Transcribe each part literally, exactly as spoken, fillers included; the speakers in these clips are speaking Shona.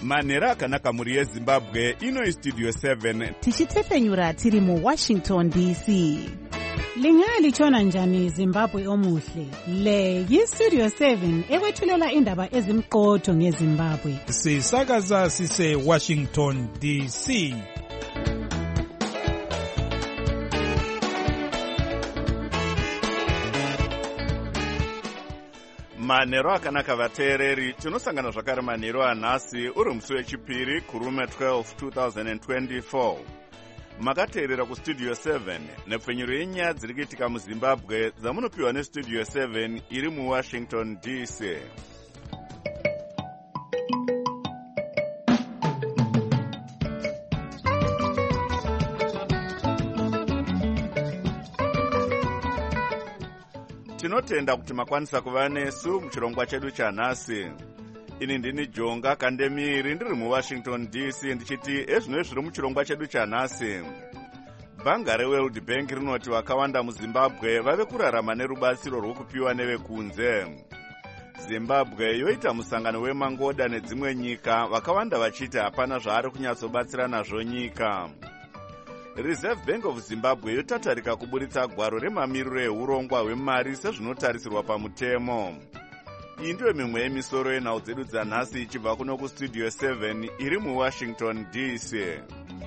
manhero akanaka mhuri yezimbabwe. Ino Studio seven tichitefenyura tiri mu Washington D C. Lingalitshona njani Zimbabwe omuhle? Le yi-Studio seven ekwethulela indaba ezimqotho ngeZimbabwe. Sisakaza sise Washington D C. manhero akanaka vateereri, tinosangana zvakare manhero anhasi uri musi wechipiri kurume twelve twenty twenty-four. Makateerera kustudio seven nepfenyuro yenyaya dziri kuitika muzimbabwe dzamunopiwa nestudio seven iri muwashington D C. Tinotenda kuti makwanisa kuva nesu muchirongwa chedu chanhasi. Ini ndini Jonga Kandemiri ndiri muWashington D C ndichiti ezvino zviri muchirongwa chedu chanhasi. Bhanga reWorld Bank rinoti vakawanda muZimbabwe vave kurarama nerubatsiro rwokupiwa nevekunze. Zimbabwe yoita musangano wemangoda nedzimwe nyika, vakawanda vachiti hapana zvaari kunyatsobatsira nazvo nyika. Reserve Bank of Zimbabwe yotatarika kuburitsa gwaro remamiriro ehurongwa hwemari sezvinotarisirwa pamutemo. Iyi ndiyo mimwe yemisoro yenhau dzedu dzanhasi ichibva kuno kustudio seven iri muWashington D C.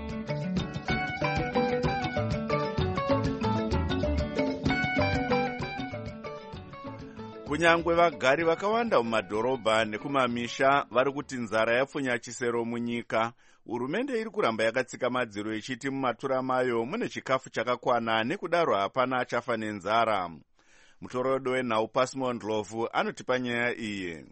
Kunyangwe vagari vakawanda mumadhorobha nekumamisha vari kuti nzara yapfunya chisero munyika, hurumende iri kuramba yakatsika madziro ichiti mumatura mayo mune chikafu chakakwana nekudaro hapana achafa nenzara. Mutorodo wenhau Pasmond Lofu anotipa nyaya iyi.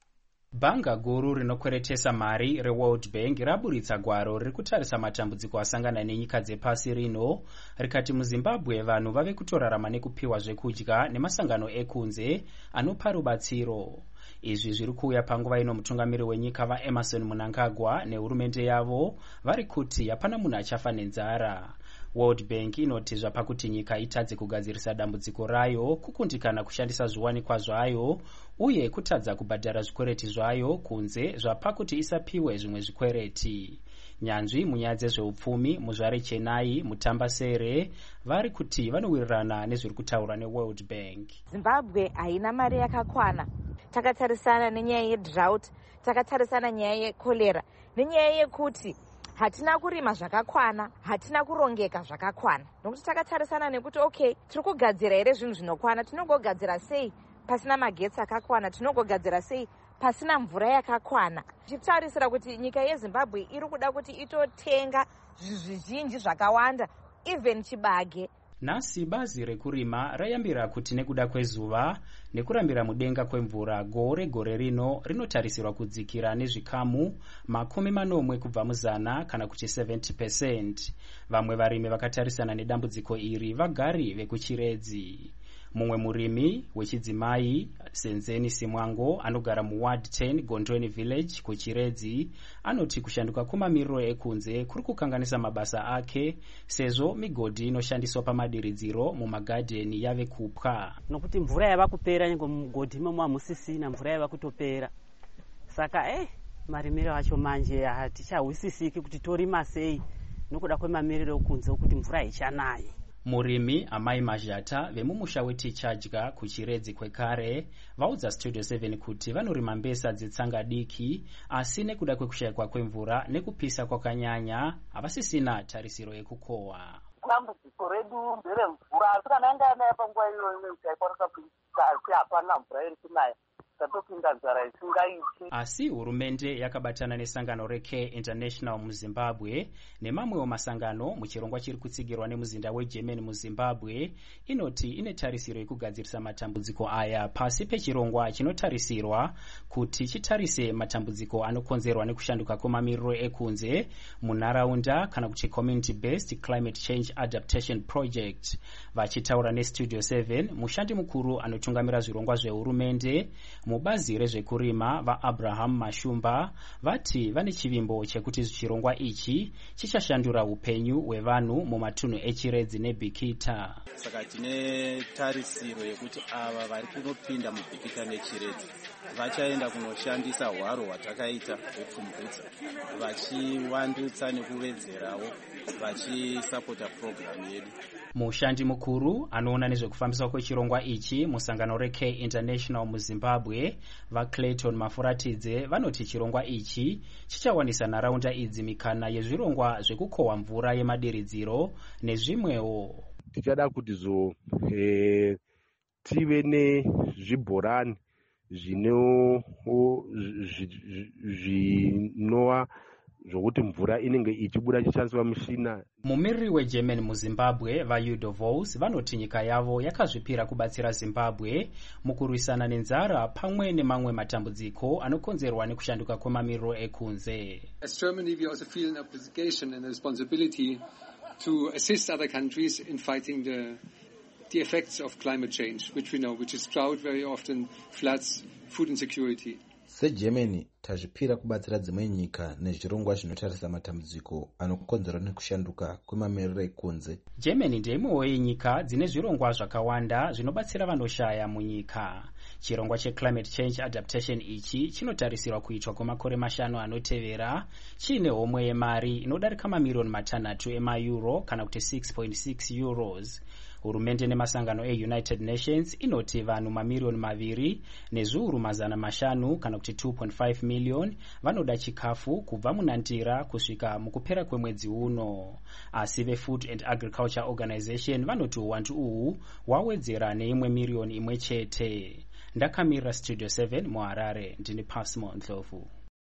Bhanga guru rinokweretesa mari reWorld Bank raburitsa gwaro riri kutarisa matambudziko asangana nenyika dzepasi rino, rikati muZimbabwe vanhu vave kutorarama nekupiwa zvekudya nemasangano ekunze anopa rubatsiro. Izvi zviri kuuya panguva ino mutungamiri wenyika vaEmerson Mnangagwa nehurumende yavo vari kuti hapana munhu achafa nenzara. World Bank inoti zvapakuti nyika itadze kugadzirisa dambudziko rayo kukundikana kushandisa zviwanikwa zvayo uye kutadza kubhadhara zvikwereti zvayo kunze zvapakuti isapiwe zvimwe zvikwereti. Nyanzvi munyaya dzezveupfumi muzvare Chennai Mutambasere vari kuti vanowirirana nezviri kutaurwa neWorld Bank. Zimbabwe haina mari yakakwana. Takatarisana nenyaya yedrought, takatarisana nyaya yekolera, nenyaya yekuti hatina kurima zvakakwana, hatina kurongeka zvakakwana. Nokuti takatarisana nekuti okay, tiri kugadzira here zvinhu zvinokwana, tinogogadzira sei pasina magetsi akakwana, tinogogadzira sei pasina mvura yakakwana. Tichitarisira kuti nyika yeZimbabwe iri kuda kuti itotenga zvizhinji zvakawanda, even chibage. Nasi bazi rekurima rayambira kuti nekuda kwezuva nekurambira mudenga kwemvura gore gore rino rinotarisirwa kudzikira nezvikamu makumi manomwe kubva muzana kana kuti seventy percent. Vamwe varimi vakatarisana nedambudziko iri vagari vekuchiredzi. Mumwe murimi wechidzimai Senzeni Simwango anogara muward ten Gondweni village kuchiredzi anoti kushanduka kwemamiriro ekunze kuri kukanganisa mabasa ake sezvo migodhi inoshandiswa pamadiridziro mumagadheni yave kupwa. Nokuti mvura yava kupera nyengo mugodhi imomo hamusisina, mvura yava kutopera. Saka eh marimiro acho manje hatichahwisisiki kuti torima sei nokuda kwemamiriro ekunze kuti mvura haichanayi. Murimi Amai Majata vemumusha weTichadya kuchiredzi kwekare vaudza Studio seven kuti vanorima mbesa dzetsanga diki asi nekuda kwekushayikwa kwemvura nekupisa kwakanyanya havasisina tarisiro yekukohwa. Dambudziko redu nderemvura, asi kana yanga yanaya panguva iyoyo imwe kuti haikwanisa kuita hapana mvura iri kunaya, tatopinda nzara isingaiti. Asi hurumende yakabatana nesangano reCare International muZimbabwe nemamwewo masangano muchirongwa chiri kutsigirwa nemuzinda weGermany muZimbabwe inoti ine tarisiro yekugadzirisa matambudziko aya pasi pechirongwa chinotarisirwa kuti chitarise matambudziko anokonzerwa nekushanduka kwemamiriro ekunze munharaunda kana kuti Community Based Climate Change Adaptation Project. Vachitaura neStudio seven, mushandi mukuru anotungamira zvirongwa zvehurumende mubazi rezvekurima vaAbraham Mashumba vati vane chivimbo chekuti chirongwa ichi chichashandura upenyu hwevanhu mumatunhu eChiredzi neBikita. Saka tine tarisiro yekuti ava vari kunopinda muBikita neChiredzi vachaenda kunoshandisa hwaro hwatakaita hwepfumvudza vachivandutsa nekuvedzerawo vachisapota programu yedu. Mushandi mukuru anoona nezvekufambiswa kwechirongwa ichi musangano reK International muZimbabwe vaClayton Mafuratidze vanoti chirongwa ichi chichawanisa nharaunda idzi mikana yezvirongwa zvekukohwa mvura yemadiridziro nezvimwewo. Tichada kuti zo e, tive nezvibhorani zvino zvinova zvokuti mvura inenge ichibuda ichishandiswa mushina. Mumiriri weGerman muZimbabwe vaUdo Vos vanoti nyika yavo yakazvipira kubatsira Zimbabwe mukurwisana nenzara pamwe nemamwe matambudziko anokonzerwa nekushanduka kwemamiriro ekunze. As Germany, we also feel an obligation and a responsibility to assist other countries in fighting the the effects of climate change, which we know, which is drought very often, floods, food insecurity. SeGermany tazvipira kubatsira dzimwe nyika nezvirongwa zvinotarisa matambudziko anokonzerwa nekushanduka kwemamiriro ekunze. Germany ndeimwewo yenyika dzine zvirongwa zvakawanda zvinobatsira vanoshaya munyika. Chirongwa checlimate change adaptation ichi chinotarisirwa kuitwa kwemakore mashanu anotevera chiine homwe yemari inodarika mamiriyoni matanhatu emaeuro kana kuti six point six euros. Hurumende nemasangano eUnited Nations inoti vanhu mamiriyoni maviri nezviuru mazana mashanu kana kuti two point five million vanoda chikafu kubva munantira kusvika mukupera kwemwedzi uno. Asi veFood and Agriculture Organization vanoti uwandu uhu wawedzera neimwe miriyoni imwe chete. Ndakamira Studio seven muHarare, ndini Pasmo Ndlovu.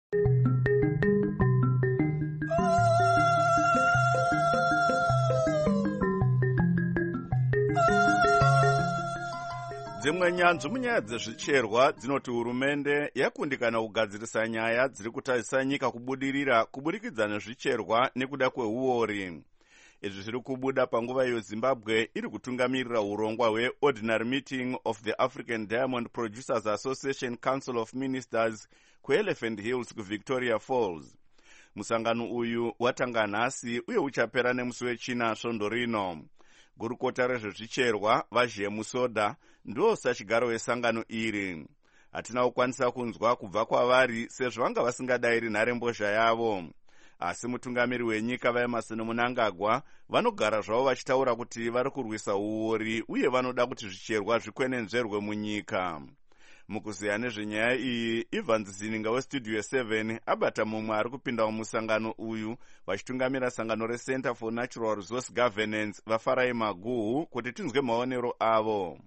Dzimwe nyanzvu munyaya dzezvicherwa dzinoti hurumende yakundikana kugadzirisa nyaya dziri kutarisa nyika kubudirira kuburikidza nezvicherwa nekuda kweuori. Izvi zviri kubuda panguva iyo Zimbabwe iri kutungamirira urongwa hweOrdinary Meeting of the African Diamond Producers Association Council of Ministers kuElephant Hills kuVictoria Falls. Musangano uyu watanga nhasi uye uchapera nemusi wechina svondo rino. Gurukota rezvezvicherwa vaZhie Musoda ndo sachigaro wesangano iri. Hatina kukwanisa kunzwa kubva kwavari sezvo vanga vasingadayiri nharembozha yavo. Asi mutungamiri wenyika vaEmerson Mnangagwa vanogara zvavo vachitaura kuti vari kurwisa uori uye vanoda kuti zvicherwa zvikwenenzverwe munyika. Mukuziya nezvenyaya iyi, Ivan Zininga weStudio seven abata mumwe ari kupinda mumusangano uyu vachitungamira sangano reCenter for Natural Resource Governance vaFarai Maguhu kuti tinzwe maonero avo.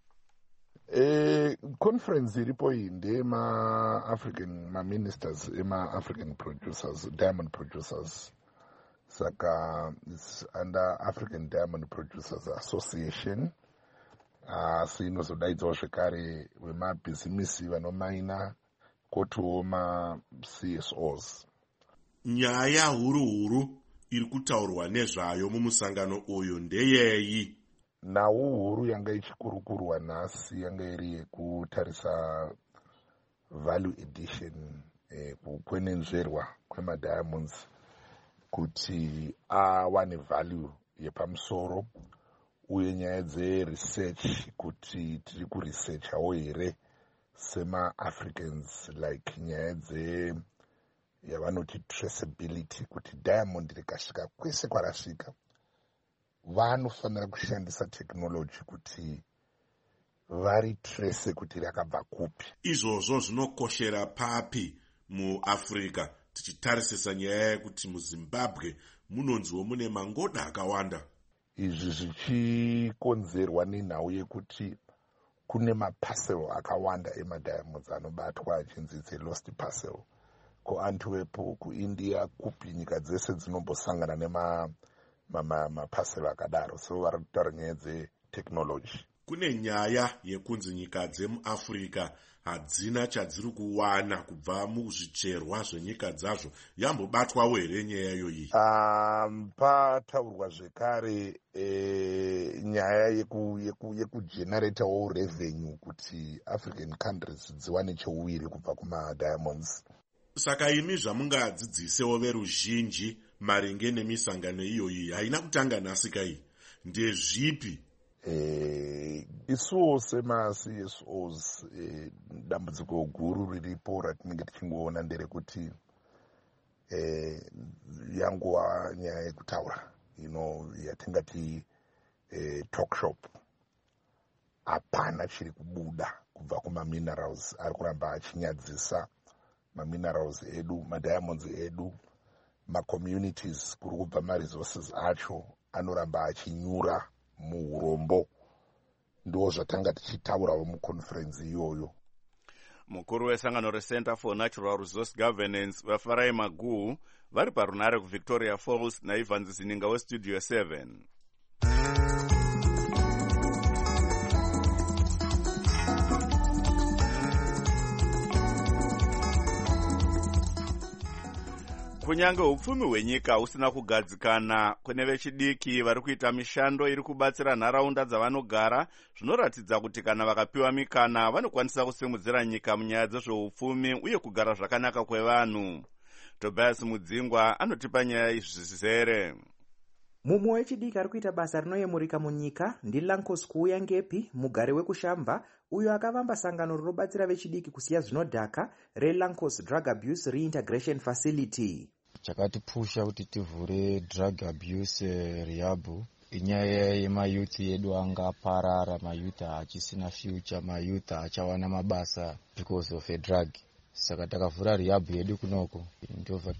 Eh, conference iripo iyi ndema African ma ministers ema African producers, diamond producers. Saka it's under African Diamond Producers Association. Asi inozodaidzwa zvekare vemabhizimisi vanomaina kotiwo ma-C S Os. Nyaya huru huru iri kutaurwa nezvayo mumusangano uyu ndeyeyi. Nawo huru yanga ichikurukurwa nhasi yanga iri yekutarisa value addition, eh, kukwenenzverwa kwemadiamonds kuti awane value yepamusoro, uye nyaya dzeresearch kuti tiri kuresearchawo here sema-Africans, like nyaya dze yavanoti traceability, kuti diamond rikasvika kwese kwarasvika vanofanira kushandisa technology kuti vari trace kuti rakabva kupi. Izvozvo zvinokoshera papi muAfrica tichitarisisa nyaya yekuti muZimbabwe munonziwo mune mangoda akawanda. Izvi zvichikonzerwa nenhau yekuti kune maparcel akawanda emadiamonds anobatwa achinzi lost parcel kuAntwerp, kuIndia, kupi nyika dzese dzinombosangana nema maparcel akadaro. So vari kutaura nyaya dzetechnology. kune nyaya yekunzi nyika dzemuafrica hadzina chadziri kuwana kubva muzvicherwa zvenyika dzazvo. Yambobatwawo here nyaya iyoyi? Um, pataurwa zvekare e, nyaya yekugeneratawo yeku, yeku revenue kuti African countries dziwane cheuwiri kubva kumadiamonds. Saka imi zvamungadzidzisewo veruzhinji maringe nemisangano iyoyi haina kutanga nhasi kai, ndezvipi? Eh, isuwo sema-C S Os eh, dambudziko guru riripo ratinenge tichingoona nderekuti eh, yanguva nyaya yekutaura ino yatingati eh, talk shop. Hapana chiri kubuda kubva kumaminerals ari kuramba achinyadzisa maminerals edu, madiamonds edu, macommunities kuri kubva maresources acho anoramba achinyura muurombo. Ndo zvatanga tichitaurawo muconference iyoyo. Mukuru wesangano reCenter for Natural Resource Governance vaFarai Maguhu vari parunare kuVictoria Falls naIvans Zininga weStudio seven. Kunyange upfumi hwenyika usina kugadzikana, kune vechidiki vari kuita mishando iri kubatsira nharaunda dzavanogara, zvinoratidza kuti kana vakapiwa mikana vanokwanisa kusimudzira nyika munyaya dzezveupfumi uye kugara zvakanaka kwevanhu. Tobias Mudzingwa anotipa nyaya izvi zvizere. Mumwe wechidiki ari kuita basa rinoyemurika munyika ndiLankos Kuuya Ngepi, mugare wekushamva, uyo akavamba sangano rinobatsira vechidiki kusiya zvinodhaka reLankos Drug Abuse Reintegration Facility. Chakatipusha kuti tivhure drug abuse rehab inyaya yemayuth yedu anga aparara, mayuth achisina future, mayuth achawana mabasa because of a drug. Saka takavhura rehab yedu kunoko, ndobva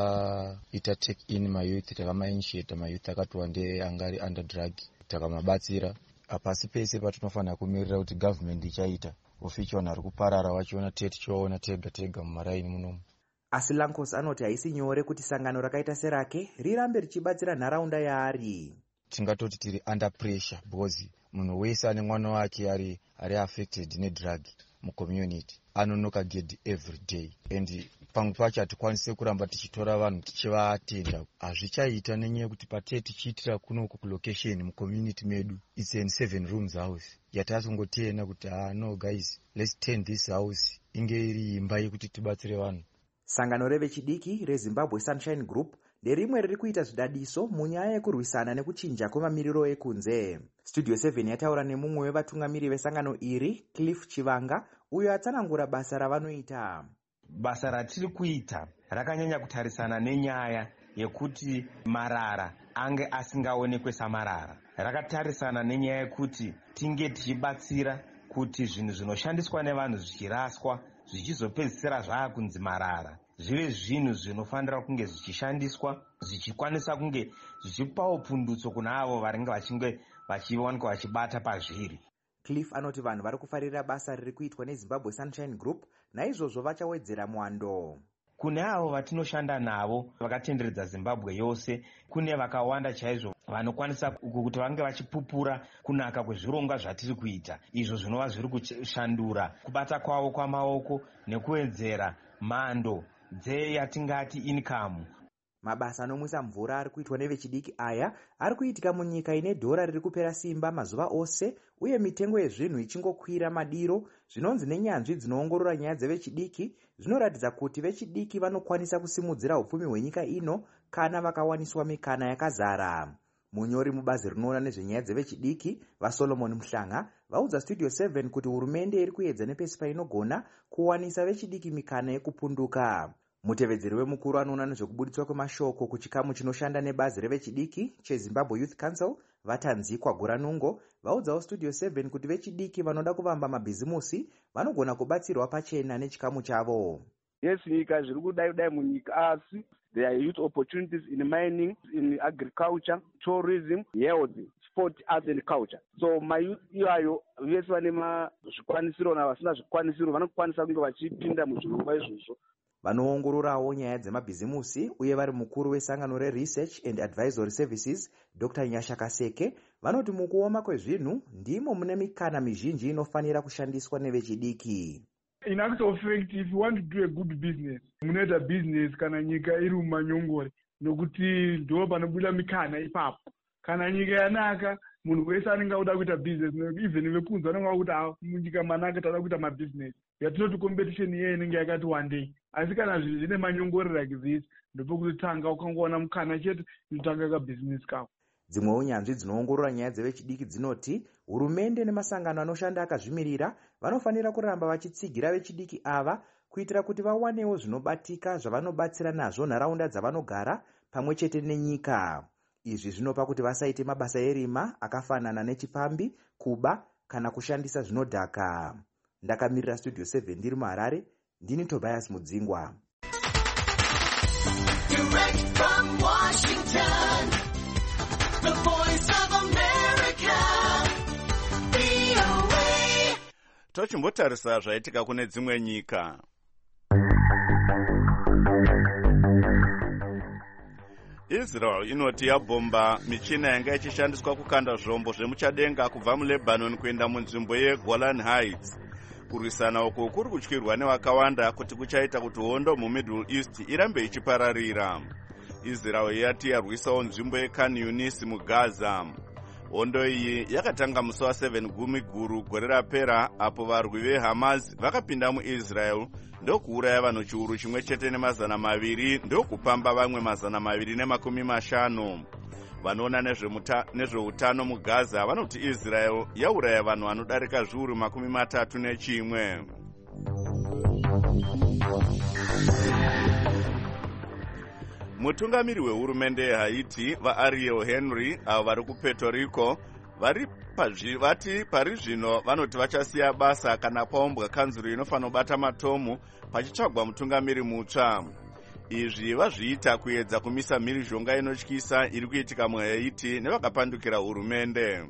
taita take in mayuth, takamainitiate mayuth akatowande angari under drug, takamabatsira. Apasi pese patinofanira kumirira kuti government ichaita ofichiona ari kuparara wachiona tete choona tega tega mumaraini munomu. Asi Lankos anoti haisi nyore kuti sangano rakaita serake rirambe richibatsira nharaunda yaari. Tingatoti tiri under pressure because munhu wese ane mwana wake ari ari affected nedrug mucommunity anonoka gedhi every day, and pamwe pacho hatikwanise kuramba tichitora vanhu tichivaatenda. Hazvichaita nenyaya yekuti patee tichiitira kunoko kulocation mucommunity medu, it's in seven rooms house yatasongotena kuti ah no guys, let's turn this house inge iri imba yekuti tibatsire vanhu. Sangano revechidiki reZimbabwe Sunshine Group nderimwe riri kuita zvidadiso munyaya yekurwisana nekuchinja kwemamiriro ekunze. Studio seven yataura nemumwe wevatungamiri vesangano iri, Cliff Chivanga, uyo atsanangura basa ravanoita. Basa ratiri kuita rakanyanya kutarisana nenyaya yekuti marara ange asingaonekwe samarara. Rakatarisana nenyaya yekuti tinge tichibatsira kuti zvinhu zvinoshandiswa nevanhu zvichiraswa zvichizopedzisira zvaakunzi marara zvive zvinhu zvinofanira kunge zvichishandiswa zvichikwanisa kunge zvichipawo pundutso kuna avo varinge vachinge vachiwanikwa vachibata pazviri. Cliff anoti vanhu vari kufarira basa riri kuitwa neZimbabwe Sunshine Group, naizvozvo vachawedzera mwando. Kune avo vatinoshanda navo vakatenderedza Zimbabwe yose, kune vakawanda chaizvo vanokwanisa kuti vange vachipupura kunaka kwezvironga zvatiri kuita, izvo zvinova zviri kushandura kubata kwavo kwamaoko nekuwedzera mhando dzeyatingati income. Mabasa anomwisa mvura ari kuitwa nevechidiki aya ari kuitika munyika ine dhora riri kupera simba mazuva ose, uye mitengo yezvinhu ichingokwira madiro. Zvinonzi nenyanzvi dzinoongorora nyaya dzevechidiki zvinoratidza kuti vechidiki vanokwanisa kusimudzira upfumi hwenyika ino kana vakawaniswa mikana yakazara. Munyori mubazi rinoona nezvenyaya dzevechidiki vaSolomon Mhlanga vaudza Studio seven kuti hurumende iri kuedza nepesi painogona kuwanisa vechidiki mikana yekupunduka. Mutevedzeri wemukuru anoona nezvekubuditswa kwemashoko kuchikamu chinoshanda nebazi revechidiki cheZimbabwe Youth Council vaTanzikwa Guranungo vaudzawo Studio seven kuti vechidiki vanoda kuvamba mabhizimusi vanogona kubatsirwa pachena nechikamu chavo. Yes, nyika zviri kudai dai munyika asi there are youth opportunities in mining, in agriculture, tourism, health, sport, arts and culture. So my youth iwayo vese vane zvikwanisiro navasina zvikwanisiro vanokwanisa kunge vachipinda muzvirongwa izvozvo vanoongororawo nyaya dzemabhizimusi uye vari mukuru wesangano reresearch and advisory services dr nyasha kaseke vanoti mukuoma kwezvinhu ndimo mune mikana mizhinji inofanira kushandiswa nevechidiki. In actual fact, if you want to do a good business, munoita business kana nyika iri mumanyongore nokuti ndo panobuda mikana ipapo. Kana nyika yanaka munhu wese anenge auda kuita business, even vekunzi vanenge vakuti munyika manaka tauda kuita mabusiness. Yatinoti competition iye inenge yakati one day. Asi kana zvinhu zvine manyongore like this ndopokutanga ukangoona mukana chete inotanga ka business kako. Dzimwewo nyanzvi dzinoongorora nyaya dzevechidiki dzinoti hurumende nemasangano anoshanda akazvimirira vanofanira kuramba vachitsigira vechidiki ava kuitira kuti vawanewo zvinobatika zvavanobatsira nazvo nharaunda dzavanogara pamwe chete nenyika. Izvi zvinopa kuti vasaite mabasa erima akafanana nechipambi, kuba kana kushandisa zvinodhaka. Ndakamirira studio seven ndiri muHarare, ndini Tobias Mudzingwa. Direct from Washington, the voice of America, V O A. Tochimbotarisa zvaitika kune dzimwe nyika. Israel inoti yabhomba michina yanga ichishandiswa kukanda zvombo zvemuchadenga kubva muLebanon kuenda munzvimbo yeGolan Heights. Kurwisana uku kuri kutyirwa nevakawanda kuti kuchaita kuti hondo muMiddle East irambe ichipararira. Israel yati yarwisawo nzvimbo yeKhan Yunis muGaza. Hondo iyi yakatanga musi wa seven gumi guru gore rapera apo varwi veHamas vakapinda muIsrael ndokuuraya vanhu chiuru chimwe chete nemazana maviri ndokupamba vamwe mazana maviri nemakumi mashanu. Vanoona nezveutano muGaza vanoti Israel yauraya vanhu vanodarika zviuru makumi matatu nechimwe. Mutungamiri wehurumende yeHaiti vaAriel Henry avo vari kuPuerto Rico vari vati pari zvino vanoti vachasiya basa kana paumbwa kanzuro inofanira kubata matomu pachitsvagwa mutungamiri mutsva. Izvi vazviita kuedza kumisa mhirizhonga inotyisa iri kuitika muHaiti nevakapandukira hurumende.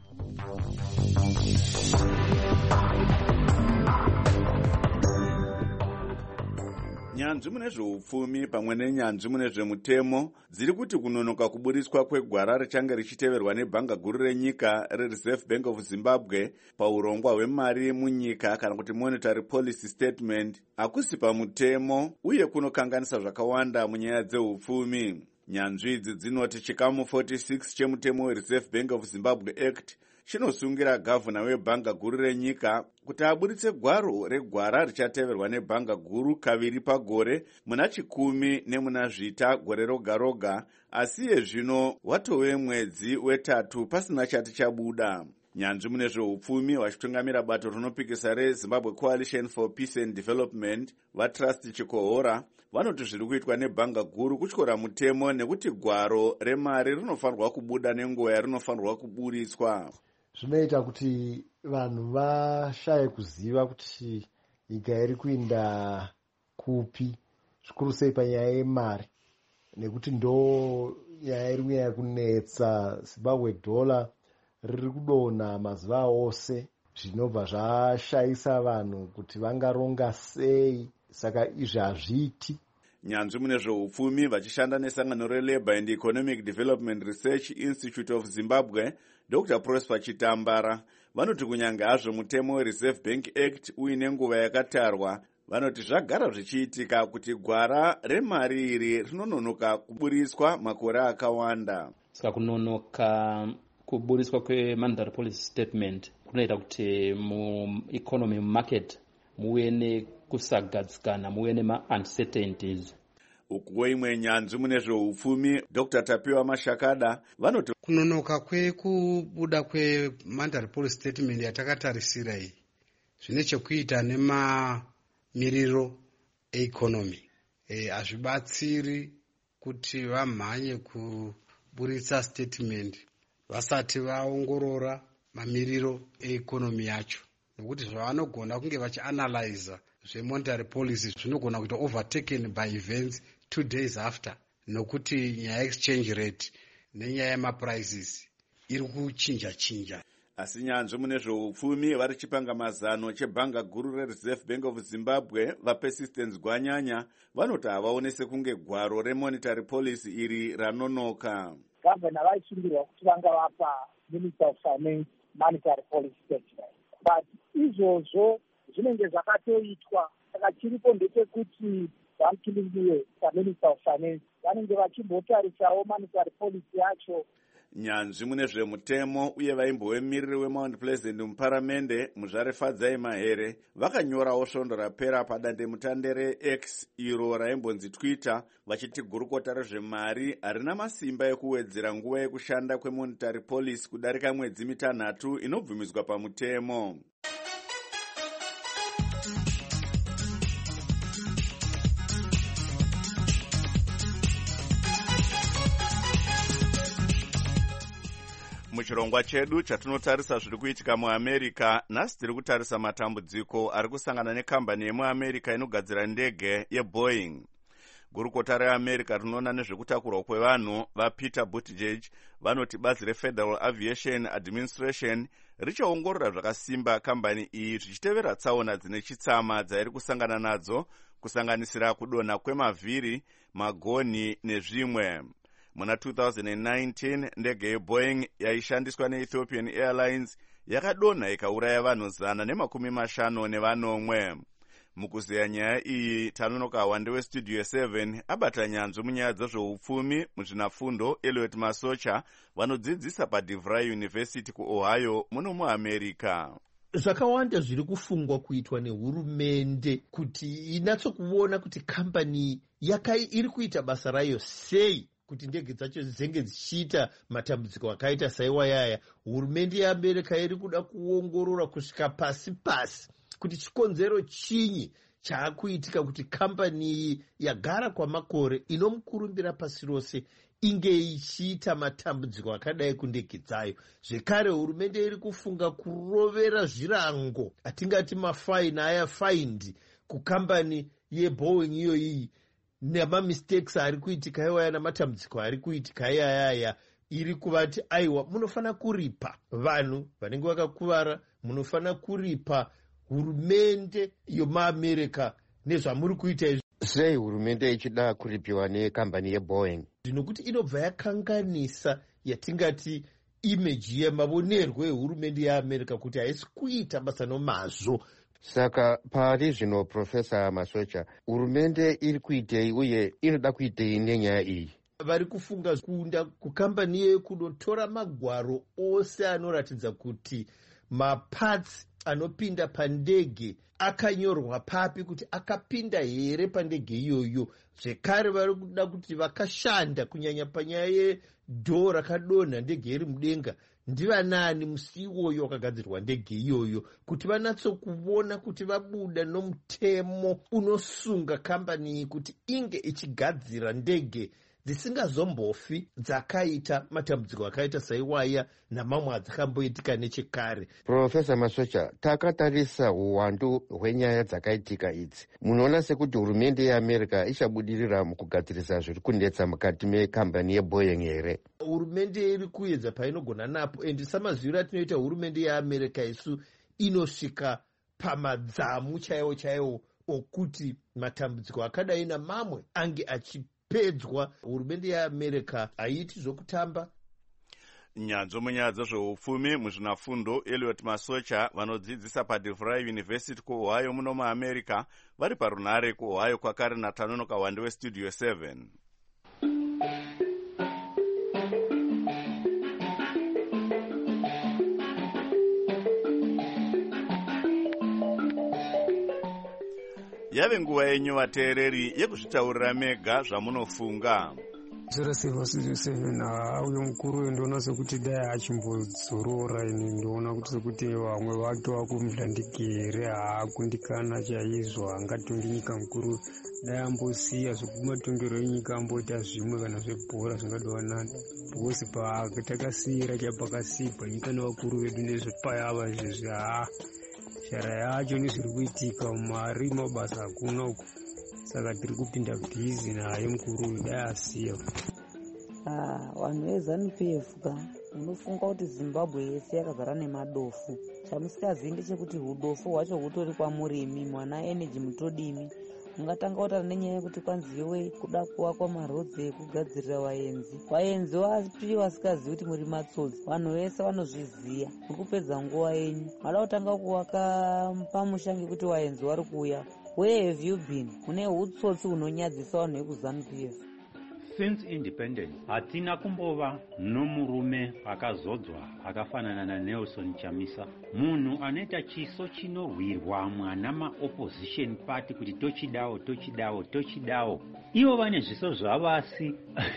Nyanzvi mune zveupfumi pamwe nenyanzvi mune zvemutemo dziri kuti kunonoka kuburiswa kwegwara richange richiteverwa nebhanga guru renyika reReserve Bank of Zimbabwe paurongwa hwemari munyika kana kuti monetary policy statement hakusi pamutemo uye kunokanganisa zvakawanda munyaya dzeupfumi. Nyanzvi idzi dzinoti chikamu forty-six chemutemo weReserve Bank of Zimbabwe Act chinosungira gavhuna webhanga guru renyika kuti aburitse gwaro regwara richateverwa nebhanga guru kaviri pagore muna chikumi nemuna zvita gore roga roga, asi yezvino watove mwedzi wetatu pasina chati chabuda. Nyanzvi mune zveupfumi vachitungamira bato rinopikisa reZimbabwe Coalition for Peace and Development vaTrust Chikohora vanoti zviri kuitwa nebhanga guru kutyora mutemo nekuti gwaro remari rinofanirwa kubuda nenguva yarinofanirwa kuburitswa. Zvinoita kuti vanhu vashaye kuziva kuti nyika iri kuinda kupi, zvikuru sei panyaya yemari, nekuti ndo nyaya iri kunyanya kunetsa. Zimbabwe dollar riri kudonha mazuva ose, zvinobva zvashayisa vanhu kuti vangaronga sei, saka izvi hazviiti. Nyanzvi mune zveupfumi vachishanda nesangano reLabour and Economic Development Research Institute of Zimbabwe Doctor Prosper Chitambara vanoti kunyange hazvo mutemo weReserve Bank Act uine nguva yakatarwa, vanoti zvagara zvichiitika kuti gwara remari iri rinononoka kuburiswa makore akawanda. Saka kunonoka kuburiswa kwemonetary policy statement kunoita kuti mueconomy market muve nekusagadzikana, muve nema-uncertainties. Ukuwo imwe nyanzvi mune zveupfumi Doctor Tapiwa Mashakada vanoti kunonoka kwekubuda kwemonetary policy statement yatakatarisira iyi zvine chekuita nemamiriro economy. Hazvibatsiri e, kuti vamhanye kuburitsa statement vasati vaongorora mamiriro economy yacho, nekuti zvavanogona kunge vachianalyza zvemonetary policy zvinogona kuita overtaken by events two days after, nokuti nyaya exchange rate nenyaya yemaprices iri kuchinja chinja. asi nyanzvi mune zveupfumi vari chipanga mazano chebhanga guru rereserve bank of zimbabwe vapersistence gwanyanya vanoti havaonese kunge gwaro remonetary policy iri ranonoka. Gavana vaisungirwa kuti vanga vapa minister of finance monetary policy statement, but izvozvo zvinenge zvakatoitwa. Saka chiripo ndechekuti vamkiliwe saminister of finance vanenge vachimbotarisawo monetary policy yacho. Nyanzvi mune zvemutemo uye vaimbovemiriri weMount Pleasant muparamende Muzvare Fadzai Mahere vakanyorawo svondo rapera padandemutande reX iro raimbonzi Twitter vachiti gurukota rezvemari harina masimba ekuwedzera nguva yekushanda kwemonetary policy kudarika mwedzi mitanhatu inobvumidzwa pamutemo. Muchirongwa chedu chatinotarisa zviri kuitika muAmerica, nhasi tiri kutarisa matambudziko ari kusangana nekambani yemuAmerica inogadzira ndege yeBoeing. Gurukota reAmerica rinoona nezvekutakurwa kwevanhu vaPeter Buttigieg vanoti bazi reFederal Aviation Administration richaongorora zvakasimba kambani iyi zvichitevera tsaona dzine chitsama dzairi kusangana nadzo, kusanganisira kudonha kwemavhiri, magonhi nezvimwe. Muna two thousand nineteen ndege yeBoeing yaishandiswa neEthiopian Airlines yakadonha ikauraya vanhu zana nemakumi mashanu nevanomwe. Mukuzeya nyaya iyi tanonoka wande westudio seven abata nyanzvi munyaya dzezveupfumi muzvinafundo Elliot Masocha vanodzidzisa paDeVry University kuOhio muno muAmerica. Zvakawanda zviri kufungwa kuitwa nehurumende kuti inatsokuona kuti kambani yakai iri kuita basa rayo sei kuti ndege dzacho dzenge dzichiita matambudziko akaita saiwayaya. Hurumende yeAmerica iri kuda kuongorora kusvika pasi pasi kuti chikonzero chinyi chaakuitika kuti kambani iyi yagara kwamakore inomukurumbira pasi rose inge ichiita matambudziko akadai kundege dzayo. Zvekare hurumende iri kufunga kurovera zvirango atingati mafaini aya faindi kukambani yeBoeing iyo iyi nemamistakes ari kuitika iwaya namatambudziko ari kuitika iyayaya. Iri kuvati aiwa munofana kuripa vanhu vanenge vakakuvara, munofana kuripa hurumende yomuAmerica nezvamuri kuita izvi. Sei hurumende ichida kuripiwa nekambani yeBoeing? Zvinokuti inobva yakanganisa yatingati image yemavonerwo ehurumende yeAmerica kuti haisi kuita basa nomazvo. Saka pari zvino Profesa Masocha, hurumende iri kuitei uye inoda kuitei nenyaya iyi? Vari kufunga kuunda kukambani yeyo kunotora magwaro ose anoratidza kuti mapatsi anopinda pandege akanyorwa papi kuti akapinda here pandege iyoyo. Zvekare vari kuda kuti vakashanda kunyanya panyaya yedhoo rakadonha ndege iri mudenga ndivanani musi iwoyo wakagadzirwa ndege iyoyo, kuti vanatsokuona kuti vabuda nomutemo unosunga kambani iyi kuti inge ichigadzira ndege dzisingazombofi dzakaita matambudziko akaita saiwaya namamwe adzakamboitika nechekare. Profesa Masocha, takatarisa uwandu hwenyaya dzakaitika idzi, munoona sekuti hurumende yeAmerica ichabudirira mukugadzirisa zviri kunetsa mukati mekambani yeBoeing here? Hurumende iri kuedza painogona napo, endi samaziviro atinoita hurumende yeAmerica isu inosvika pamadzamu chaiwo chaiwo okuti matambudziko akadai namamwe ange achi pedzwa. Hurumende yeAmerica haiti zvokutamba. Nyanzvi munyaya dzezveupfumi muzvinafundo Elliot Masocha vanodzidzisa paDeVry University kuOhio muno muAmerica vari parunhare kuOhio kwakare natanonoka wande westudio seven. Yave nguva yenyu vateereri yekuzvitaurira mega zvamunofunga. zero seven studio seven uyo mukuru ndoona sekuti dai achimbodzorora ini ndoona kuti sekuti vamwe vake vakumudhandikire haakundikana chaizvo angatonge nyika mukuru dai ambosiya zvekumatongero enyika amboita zvimwe kana zvebhora zvingadovanana bhosi patakasiyira chapakasibwa nyika nevakuru vedu nezvepayava izvezvi haa shara yacho nezviri kuitika mari mabasa hakuna uku. Saka tiri kupinda bhizi naye mukuru dai asiya. Vanhu veZANU-P F ka unofunga kuti zimbabwe yese yakazara nemadofu. Chamusingazivi ndechekuti udofu hwacho hutori kwamurimi, mwana energy mutodimi. Ungatanga kutaura nenyaya yekuti kwanzi iwe kuda kuvakwa marodzi ekugadzirira vaenzi. Vaenzi vapi vasikazivi kuti muri matsotsi, vanhu vese vanozviziva. Muri kupedza nguva yenyu. Mada kutanga kuvaka pamusha ngekuti vaenzi vari kuuya. Where have you been? Mune hutsotsi hunonyadzisa vanhu vekuZANU P F. Since independence hatina kumbova nomurume akazodzwa akafanana naNelson Chamisa, munhu anoita chiso chinorwirwa mwana maopposition party kuti tochidawo tochidawo tochidawo. Ivo vane zviso zvavasi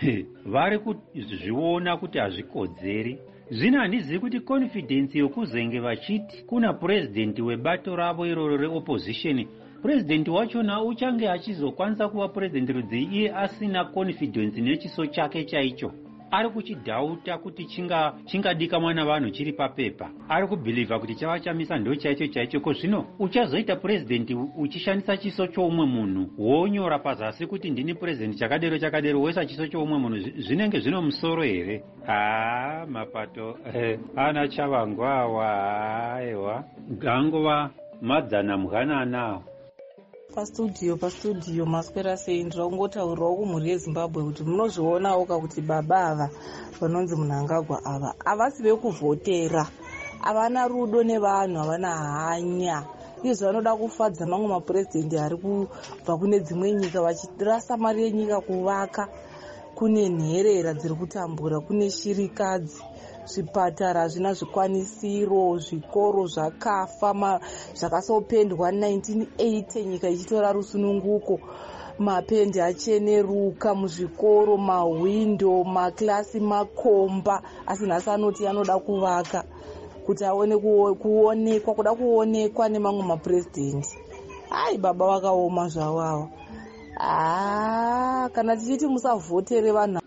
vari kuzviona kuti hazvikodzeri. Zvino handizivi kuti confidence yokuzenge vachiti kuna president webato ravo iroro reopposition, president wachona uchange achizokwanisa kuva president rudzi iye asina confidence nechiso chake chaicho. Ari kuchidhauta kuti chinga chingadika mwana vanhu chiri papepa. Ari kubhilivha kuti chava Chamisa ndo chaicho chaicho. Ko zvino uchazoita president uchishandisa chiso choumwe munhu, wonyora pazasi kuti ndini president chakadero chakadero, wesa chiso choumwe munhu, zvinenge zvino musoro here? Ah, mapato eh, ana chavangwawa aiwa gangova madzana mughananawo. Pastudio pastudio maswera sei, ndira kungotaurirawo kumhuri yeZimbabwe kuti munozvionawo ka kuti baba ava vanonzi Mnangagwa ava havasi vekuvhotera, havana rudo nevanhu, havana hanya. Izvo vanoda kufadza mamwe mapurezidendi ari kubva kune dzimwe nyika vachirasa mari yenyika kuvaka. Kune nherera dziri kutambura, kune shirikadzi, zvipatara hazvina zvikwanisiro, zvikoro zvakafa zvakasopendwa nineteen eighty nyika ichitora rusununguko, mapendi acheneruka muzvikoro, mahwindo, maklasi makomba, asi nhasi anoti anoda kuvaka kuti aone kuonekwa, kuda kuonekwa nemamwe mapurezidendi. Ai baba vakaoma zvavavo. Ah, kana tichiti musavhotere vanhu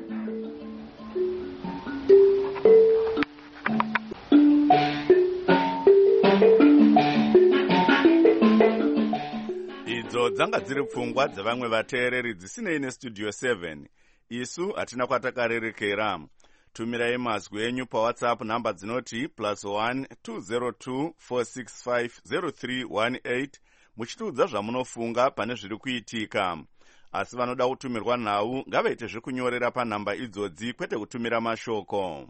idzo dzanga dziri pfungwa dzevamwe vateereri dzisinei nestudio seven. Isu hatina kwatakarerekera. Tumirai mazwi enyu pawhatsapp namba dzinoti plus one two zero two four six five zero three one eight muchitiudza zvamunofunga pane zviri kuitika. Asi vanoda kutumirwa nhau ngavaite zvekunyorera panhamba idzodzi kwete kutumira mashoko.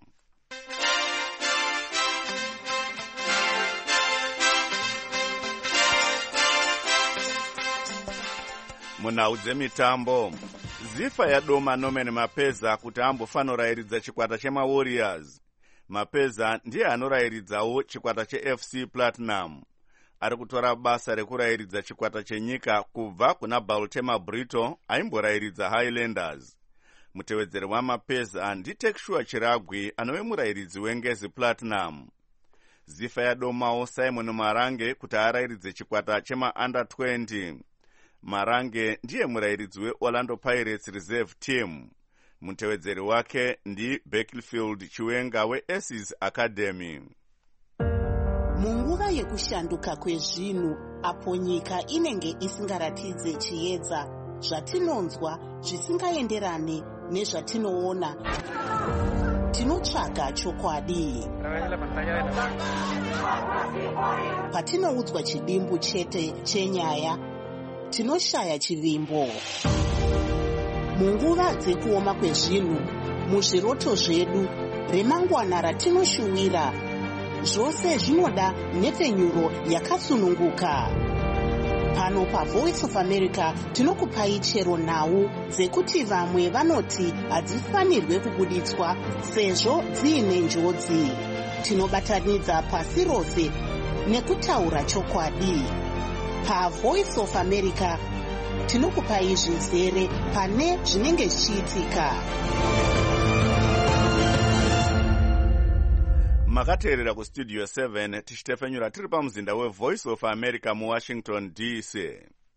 Munhau dzemitambo, zifa yadoma Norman Mapeza kuti ambofanorayiridza chikwata chemaWarriors. Mapeza ndiye anorayiridzawo chikwata cheF C Platinum. Ari kutora basa rekurayiridza chikwata chenyika kubva kuna Baltimore Brito aimborayiridza Highlanders. Mutevedzeri waMapeza ndiTekshua Chiragwi anove murayiridzi weNgezi Platinum. Zifa yadomawo Simon Marange kuti arayiridze chikwata chema-under twenty. Marange ndiye murayiridzi weOrlando Pirates Reserve Team. Mutevedzeri wake ndi Beckfield Chiwenga weAces Academy. Munguva yekushanduka kwezvinhu, apo nyika inenge isingaratidze chiedza, zvatinonzwa zvisingaenderane nezvatinoona, tinotsvaga chokwadi. Patinoudzwa chidimbu chete chenyaya, tinoshaya chivimbo. Munguva dzekuoma kwezvinhu, muzviroto zvedu, remangwana ratinoshuwira, zvose zvinoda nhepfenyuro yakasununguka. Pano paVoice of America tinokupai chero nhau dzekuti vamwe vanoti hadzifanirwe kubuditswa sezvo dziine njodzi. Tinobatanidza pasi rose nekutaura chokwadi. PaVoice of America tinokupai zvizere pane zvinenge zvichiitika. Makateerera kustudio seven tichitefenyura tiri pamuzinda weVoice of America muWashington D C.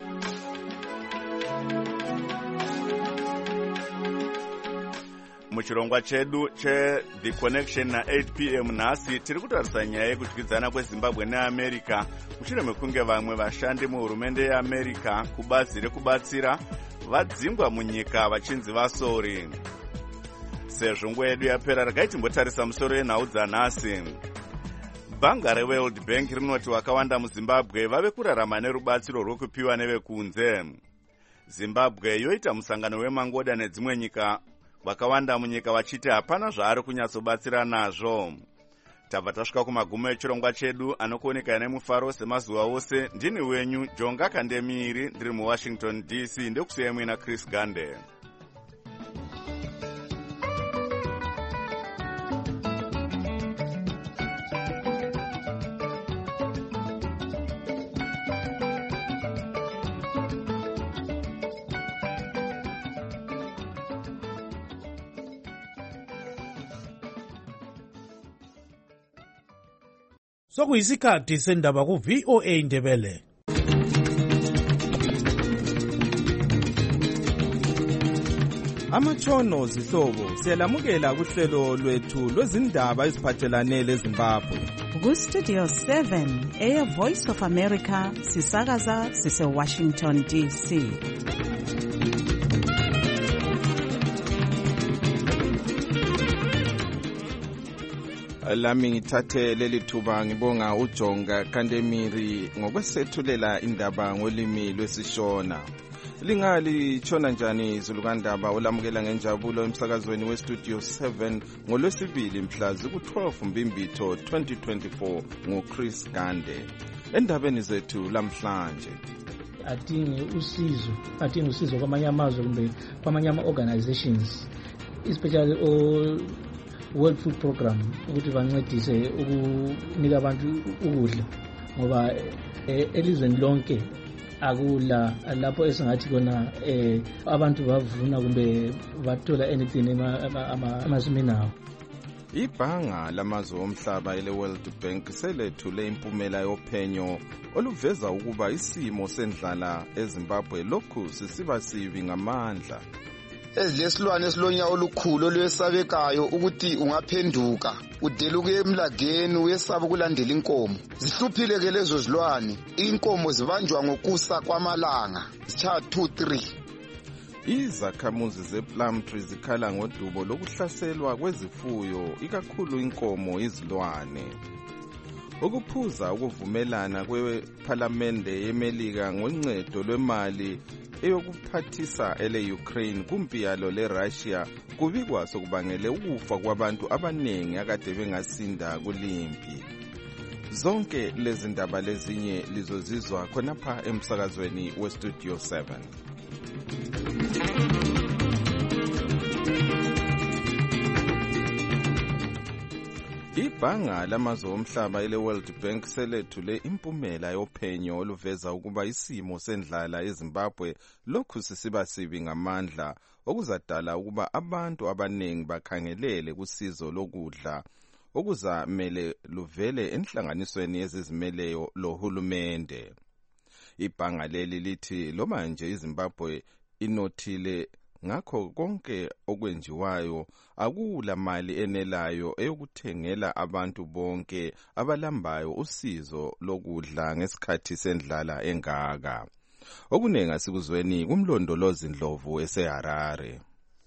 Muchirongwa chedu che The Connection na eight p m nhasi tiri kutarisa nyaya yekudyidzana kweZimbabwe neAmerica mushure mekunge vamwe vashandi muhurumende yeAmerica kubazi rekubatsira vadzingwa munyika vachinzi vasori. sezvo nguva yedu yapera regai timbotarisa musoro yenhau dzanhasi. Bhanga reworld bank rinoti vakawanda muzimbabwe vave kurarama nerubatsiro rwokupiwa nevekunze. Zimbabwe yoita musangano wemangoda nedzimwe nyika vakawanda munyika vachiti hapana zvaari kunyatsobatsira nazvo. Tabva tasvika kumagumo echirongwa chedu anokuoneka nemufaro semazuva ose. Ndini wenyu Jonga Kandemiri, ndiri muWashington D C. Ndekusiyai muina Chris Gande. Sokuyisikhathi sendaba ku V O A Ndebele. Amatshono zihlobo siyalamukela kuhlelo lwethu lwezindaba eziphathelane leZimbabwe. Ku Studio seven, Air Voice of America, sisakaza sise Washington D C. Lami ngithathe leli thuba ngibonga uJonga Kandemiri ngokwesethulela indaba ngolimi lwesishona. Lingali chona njani izulukandaba olamukela ngenjabulo emsakazweni weStudio seven ngolwesibili mhla ziku-twelve Mbimbitho twenty twenty-four nguChris Gande. Endabeni zethu lamhlanje adinge usizo adinge usizo kwamanye amazwe kumbe kwamanye ama-organizations especially o World Food Program ukuthi bancedise ukunika abantu ukudla ngoba elizweni lonke akula lapho esingathi kona eh abantu bavuna kumbe bathola anything amazimini awo. Ibhanga lamazwe omhlaba ele World Bank selethule impumela yophenyo oluveza ukuba isimo sendlala eZimbabwe lokhu sisiba sibi ngamandla. Ezilesilwane esilonya olukhulu olwesabekayo ukuthi ungaphenduka udeluke emlageni uyesaba ukulandela inkomo. Zihluphile ke lezo zilwane. Inkomo zibanjwa ngokusa kwamalanga. Sitha two three. Izakhamuzi zePlumtree zikhala ngodubo lokuhlaselwa kwezifuyo ikakhulu inkomo izilwane. Ukuphuza ukuvumelana kwePhalamende yeMelika ngoncedo lwemali eyokuphathisa ele Ukraine kumpiyalo le Russia kubikwa sokubangele ukufa kwabantu abanengi akade bengasinda kulimpi. Zonke lezi ndaba lezinye lizozizwa khonapha emsakazweni weStudio seven. Ibhanga lamazwe omhlaba ele World Bank selethule impumela yophenyo oluveza ukuba isimo sendlala eZimbabwe lokhu sisiba sibi ngamandla okuzadala ukuba abantu abanengi bakhangelele kusizo lokudla okuzamele luvele enhlanganisweni yezizimeleyo lohulumende. Ibhanga leli lithi loba nje iZimbabwe inothile ngakho konke okwenziwayo akula mali enelayo eyokuthengela abantu bonke abalambayo usizo lokudla ngesikhathi sendlala engaka. Okunenga sikuzweni kumlondolozi Ndlovu eseHarare.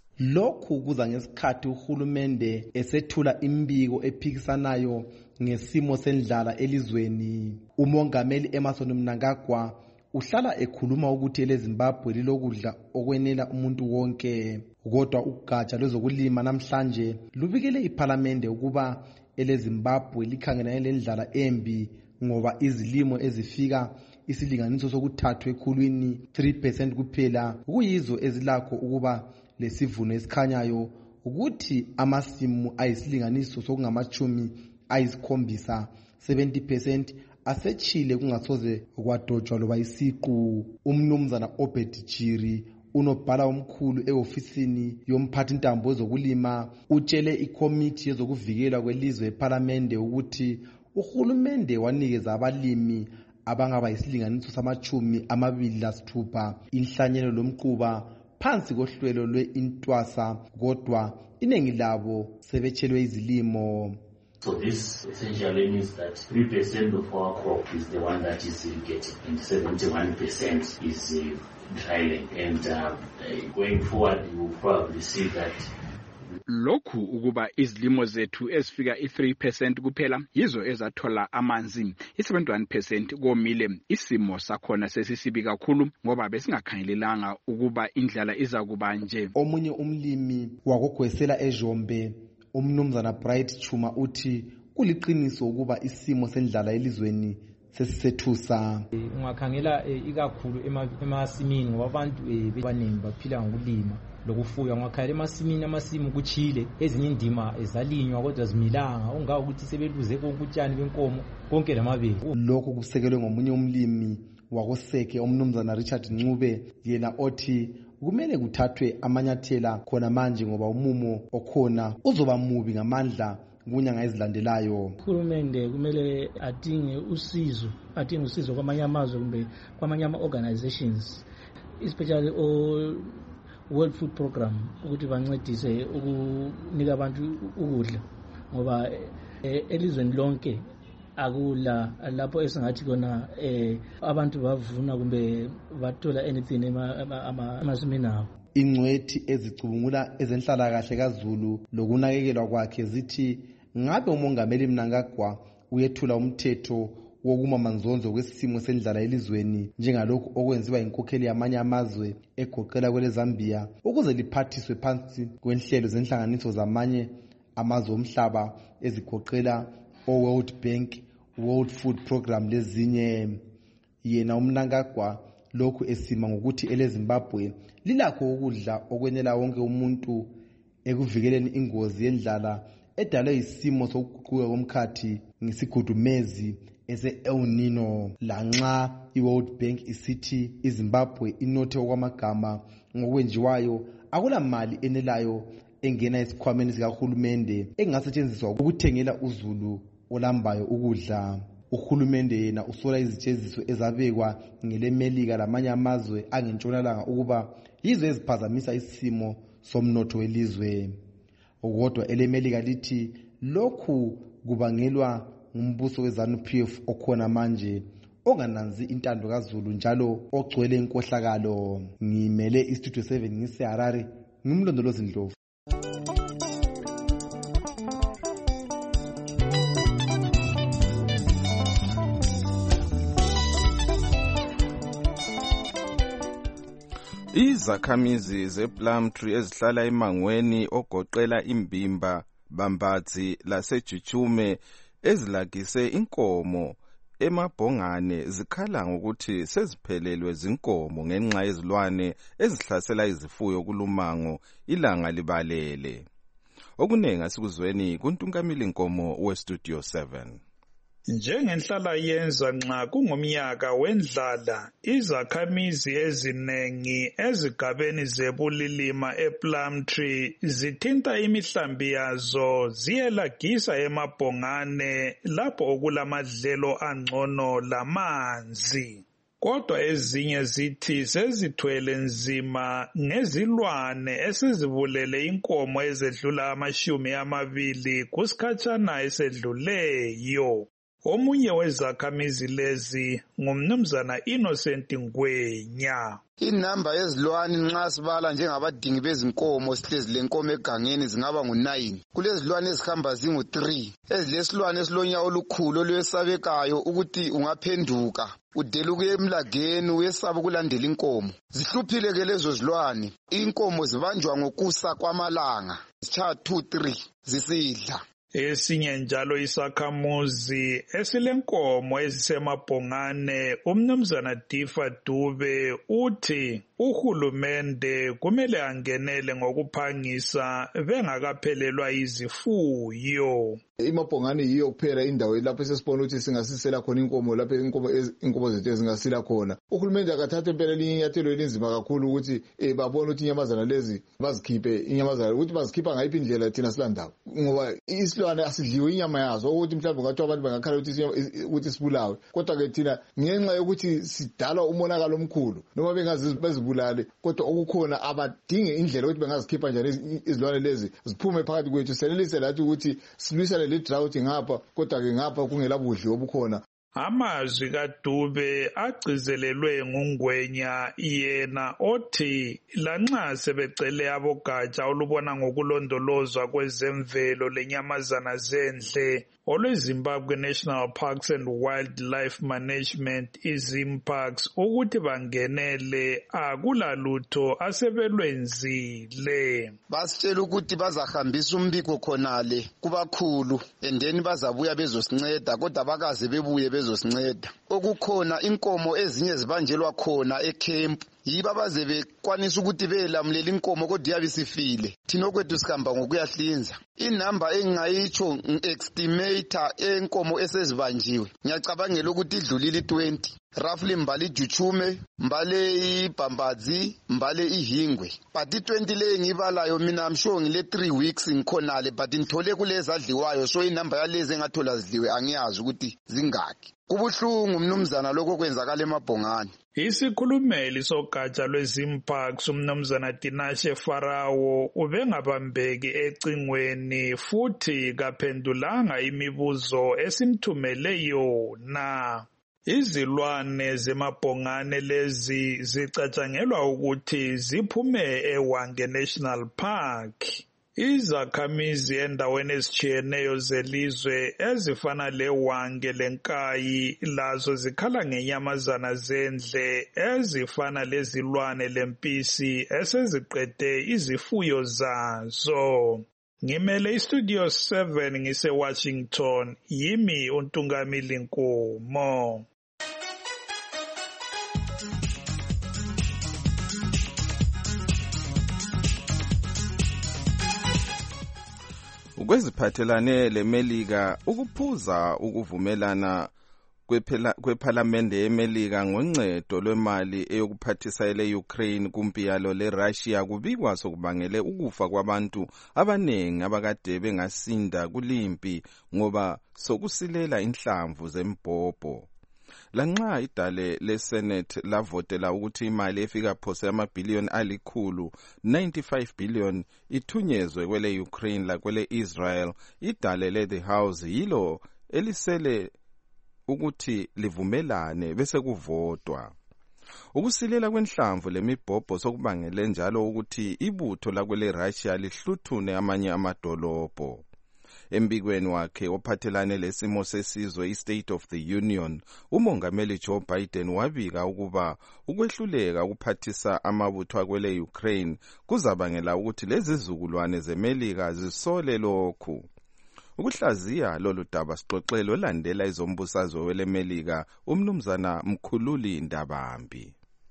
Lokhu kuza ngesikhathi uhulumende esethula imbiko ephikisanayo ngesimo sendlala elizweni. Umongameli Emmerson Mnangagwa uhlala ekhuluma ukuthi eleZimbabwe lilokudla okwenela umuntu wonke. Kodwa ugatsha lwezokulima namhlanje lubikele iPhalamende ukuba eleZimbabwe likhangelane lendlala embi ngoba izilimo ezifika isilinganiso sokuthathwa ekhulwini three percent kuphela kuyizo ezilakho ukuba lesivuno esikhanyayo ukuthi amasimu ayisilinganiso sokungamachumi ayisikhombisa seventy percent asechile kungasoze kwadotshwa loba isiqu. Umnumzana Obed Jiri unobhala omkhulu eofisini yomphathi intambo zokulima utshele ikomiti yezokuvikelwa kwelizwe ePhalamende ukuthi uhulumende wanikeza abalimi abangaba isilinganiso samachumi amabili lasithupha inhlanyelo lomquba phansi kohlelo lweintwasa kodwa iningi labo sebetshelwe izilimo. So this essentially means that three percent of our crop is the one that is irrigated and seventy-one percent is uh, dryland. And uh, going forward, you will probably see that lokhu ukuba izilimo zethu ezifika i-three percent kuphela yizo ezathola amanzi, i-seventy-one percent komile. Isimo sakhona sesisibi kakhulu ngoba besingakhangelelanga ukuba indlala iza kuba nje. Omunye umlimi wakogwesela eJombe, umnumzana Bright Chuma, uthi kuliqiniso ukuba isimo sendlala elizweni sesisethusa. Ungakhangela ikakhulu emasimini ngoba abantu abaningi baphila ngokulima lokufuya. Ungakhangela emasimini, amasimu kuchile, ezinye indima ezalinywa kodwa zimilanga, ungawo ukuthi sebeluze konke utshani benkomo konke lamabele. Lokho kusekelwe ngomunye umlimi wakoseke, umnumzana Richard Ncube, yena othi kumele kuthathwe amanyathela khona manje ngoba umumo okhona uzoba mubi ngamandla kunyanga ezilandelayo. Uhulumende kumele adinge usizo, adinge usizo kwamanye amazwe kumbe kwamanye ama-organizations, especially o World Food Program, ukuthi bancedise ukunika abantu ukudla ngoba elizweni lonke akula lapho esingathi kona eh abantu bavuna kumbe bathola anything emasimini abo. Ingcwethi ezicubungula ezenhlalakahle kaZulu lokunakekelwa kwakhe zithi ngabe umongameli Mnangagwa uyethula umthetho wokuma manzonzo kwesimo sendlala elizweni njengalokhu okwenziwa inkokheli yamanye amazwe egoqela kwele Zambia ukuze liphathiswe phansi kwenhlelo zenhlanganiso zamanye amazwe omhlaba ezigoqela o-World Bank, World Food Program lezinye. Yena uMnangagwa lokhu esima ngokuthi eleZimbabwe lilakho ukudla okwenela wonke umuntu ekuvikeleni ingozi yendlala edalwe isimo sokuguquka komkhathi ngesigudumezi ese-El Nino. Lanxa i-World Bank isithi iZimbabwe inothe okwamagama ngokwenjiwayo, akula mali enelayo engena esikhwameni sikahulumende engasetshenziswa ukuthengela uZulu olambayo ukudla. Uhulumende yena usola izijeziso ezabekwa ngeleMelika lamanye amazwe angentshonalanga ukuba yizo eziphazamisa isimo somnotho welizwe. Kodwa eleMelika lithi lokhu kubangelwa ngumbuso weZANU P F okhona manje ongananzi intando kaZulu njalo ogcwele inkohlakalo. Ngimele iStudio seven ngiseHarare, ngimlondolozi Ndlovu. Izakhamizi zePlumtree ezihlala emangweni ogoqela imbimba, Bambazi laseJujume ezilagise inkomo emabhongane zikhala ngokuthi seziphelelwe zinkomo ngenxa yezilwane ezihlasela izifuyo kulumango ilanga libalele. Okunengi asikuzweni kuNtungamili Nkomo weStudio seven. Njengenhlala yenza nxa kungumnyaka wendlala, izakhamizi ezinengi ezigabeni zebulilima ePlumtree zithinta imihlambi yazo ziyelagisa emabhongane lapho okulamadlelo angcono lamanzi. Kodwa ezinye zithi sezithwele nzima ngezilwane esizibulele inkomo ezedlula amashumi amabili kusikhatshana esedluleyo. Omunye wezakhamizi lezi ngumnumzana Innocent Ngwenya. Inamba yezilwane nxa sibala njengabadingi bezinkomo sihlezi lenkomo egangeni zingaba ngu-nine. Kulezilwane ezihamba zingu-three. Ezilesilwane esilonyawo olukhulu olwesabekayo ukuthi ungaphenduka udeluke emlageni uyesaba ukulandela inkomo. Zihluphile ke lezo zilwane. Inkomo zibanjwa ngokusa kwamalanga. Zitshaya two three zisidla. Esinye njalo isakhamuzi esilenkomo ezisemabhongane, umnumzana Difa Dube uthi uhulumende kumele angenele ngokuphangisa bengakaphelelwa izifuyo. Imabhongane yiyo kuphela indawo lapho sesibona ukuthi singasisela khona inkomo, lapho inkomo inkomo zethu ezingasila khona. Uhulumende akathathe impela elinye inyathelo elinzima kakhulu ukuthi eh babone ukuthi inyamazana lezi bazikhiphe inyamazana ukuthi bazikhipha ngayiphi indlela thina silandaba, ngoba isilwane asidliwe inyama yazo ukuthi mhlawumbe ngathi abantu bangakhala ukuthi ukuthi sibulawe, kodwa ke thina ngenxa yokuthi sidala umonakalo omkhulu noma bengazi bezibulale, kodwa okukhona abadinge indlela ukuthi bengazikhipha njani izilwane lezi ziphume phakathi kwethu, selelise lathi ukuthi silwisane le drought ngapha, kodwa ke ngapha kungela budli obukhona. Amazwi kaDube agcizelelwe nguNgwenya yena othi lanxa sebecele abogatsha olubona ngokulondolozwa kwezemvelo lenyamazana zendle olweZimbabwe National Parks and Wildlife Management izimparks ukuthi bangenele akulalutho asebelwenzile. Basitshela ukuthi bazahambisa umbiko khonale kubakhulu endeni bazabuya bezosinceda kodwa bakaze bebuye bezosinceda. Okukhona inkomo ezinye zibanjelwa khona eCamp yiba baze bekwanisa ukuthi belamulela inkomo kodwa yabisifile. Thina kwethu sikhamba ngokuyahlinza. Inamba engayitsho estimator enkomo esezibanjiwe. Ngiyacabangela ukuthi idlulile twenty. Roughly mbali ijuchume, mbale ibhambazi, mbale ihingwe. But i-twenty le ngibalayo mina I'm sure ngile three weeks ngikhonale but ngithole kulezi adliwayo so inamba yalezi engathola zidliwe angiyazi ukuthi zingaki. Kubuhlungu mnumzana lokho kwenzakala eMabhongane. Isikhulumeli sogatsha lwezimparks umnumzana Tinashe Farawo ubengabambeki ecingweni futhi kaphendulanga imibuzo esimthumele yona. Izilwane zeMabhongane lezi zicatshangelwa ukuthi ziphume eWange National Park. Izakhamizi endaweni ezitshiyeneyo zelizwe ezifana leWange leNkayi lazo zikhala ngenyamazana zendle ezifana lezilwane lempisi eseziqede izifuyo zazo. Ngimele iStudio seven ngise-Washington, yimi uNtungamili Nkomo. Kweziphathelane leMelika ukuphuza ukuvumelana kwephalamende yeMelika ngoncedo lwemali eyokuphathisa ele-Ukraine kumpiyalo le-Russia kubikwa sokubangele ukufa kwabantu abanengi abakade bengasinda kulimpi ngoba sokusilela inhlamvu zembhobho. Lanxa idale leSenate lavotela ukuthi imali efika phose amabhiliyoni alikhulu ninety-five billion ithunyezwe kwele Ukraine la kwele Israel, idale le the House yilo elisele ukuthi livumelane bese kuvotwa. Ukusilela kwenhlamvu lemibhobho sokubangele njalo ukuthi ibutho la kwele Russia lihluthune amanye amadolobho. Embikweni wakhe ophathelane lesimo sesizwe iState of the Union, umongameli Joe Biden wabika ukuba ukwehluleka ukuphathisa amabutho akwele Ukraine kuzabangela ukuthi lezi zizukulwane zeMelika zisole lokhu. Ukuhlaziya lolu daba sixoxelo landela izombusazwe weleMelika umnumzana Mkhululi Ndabambi.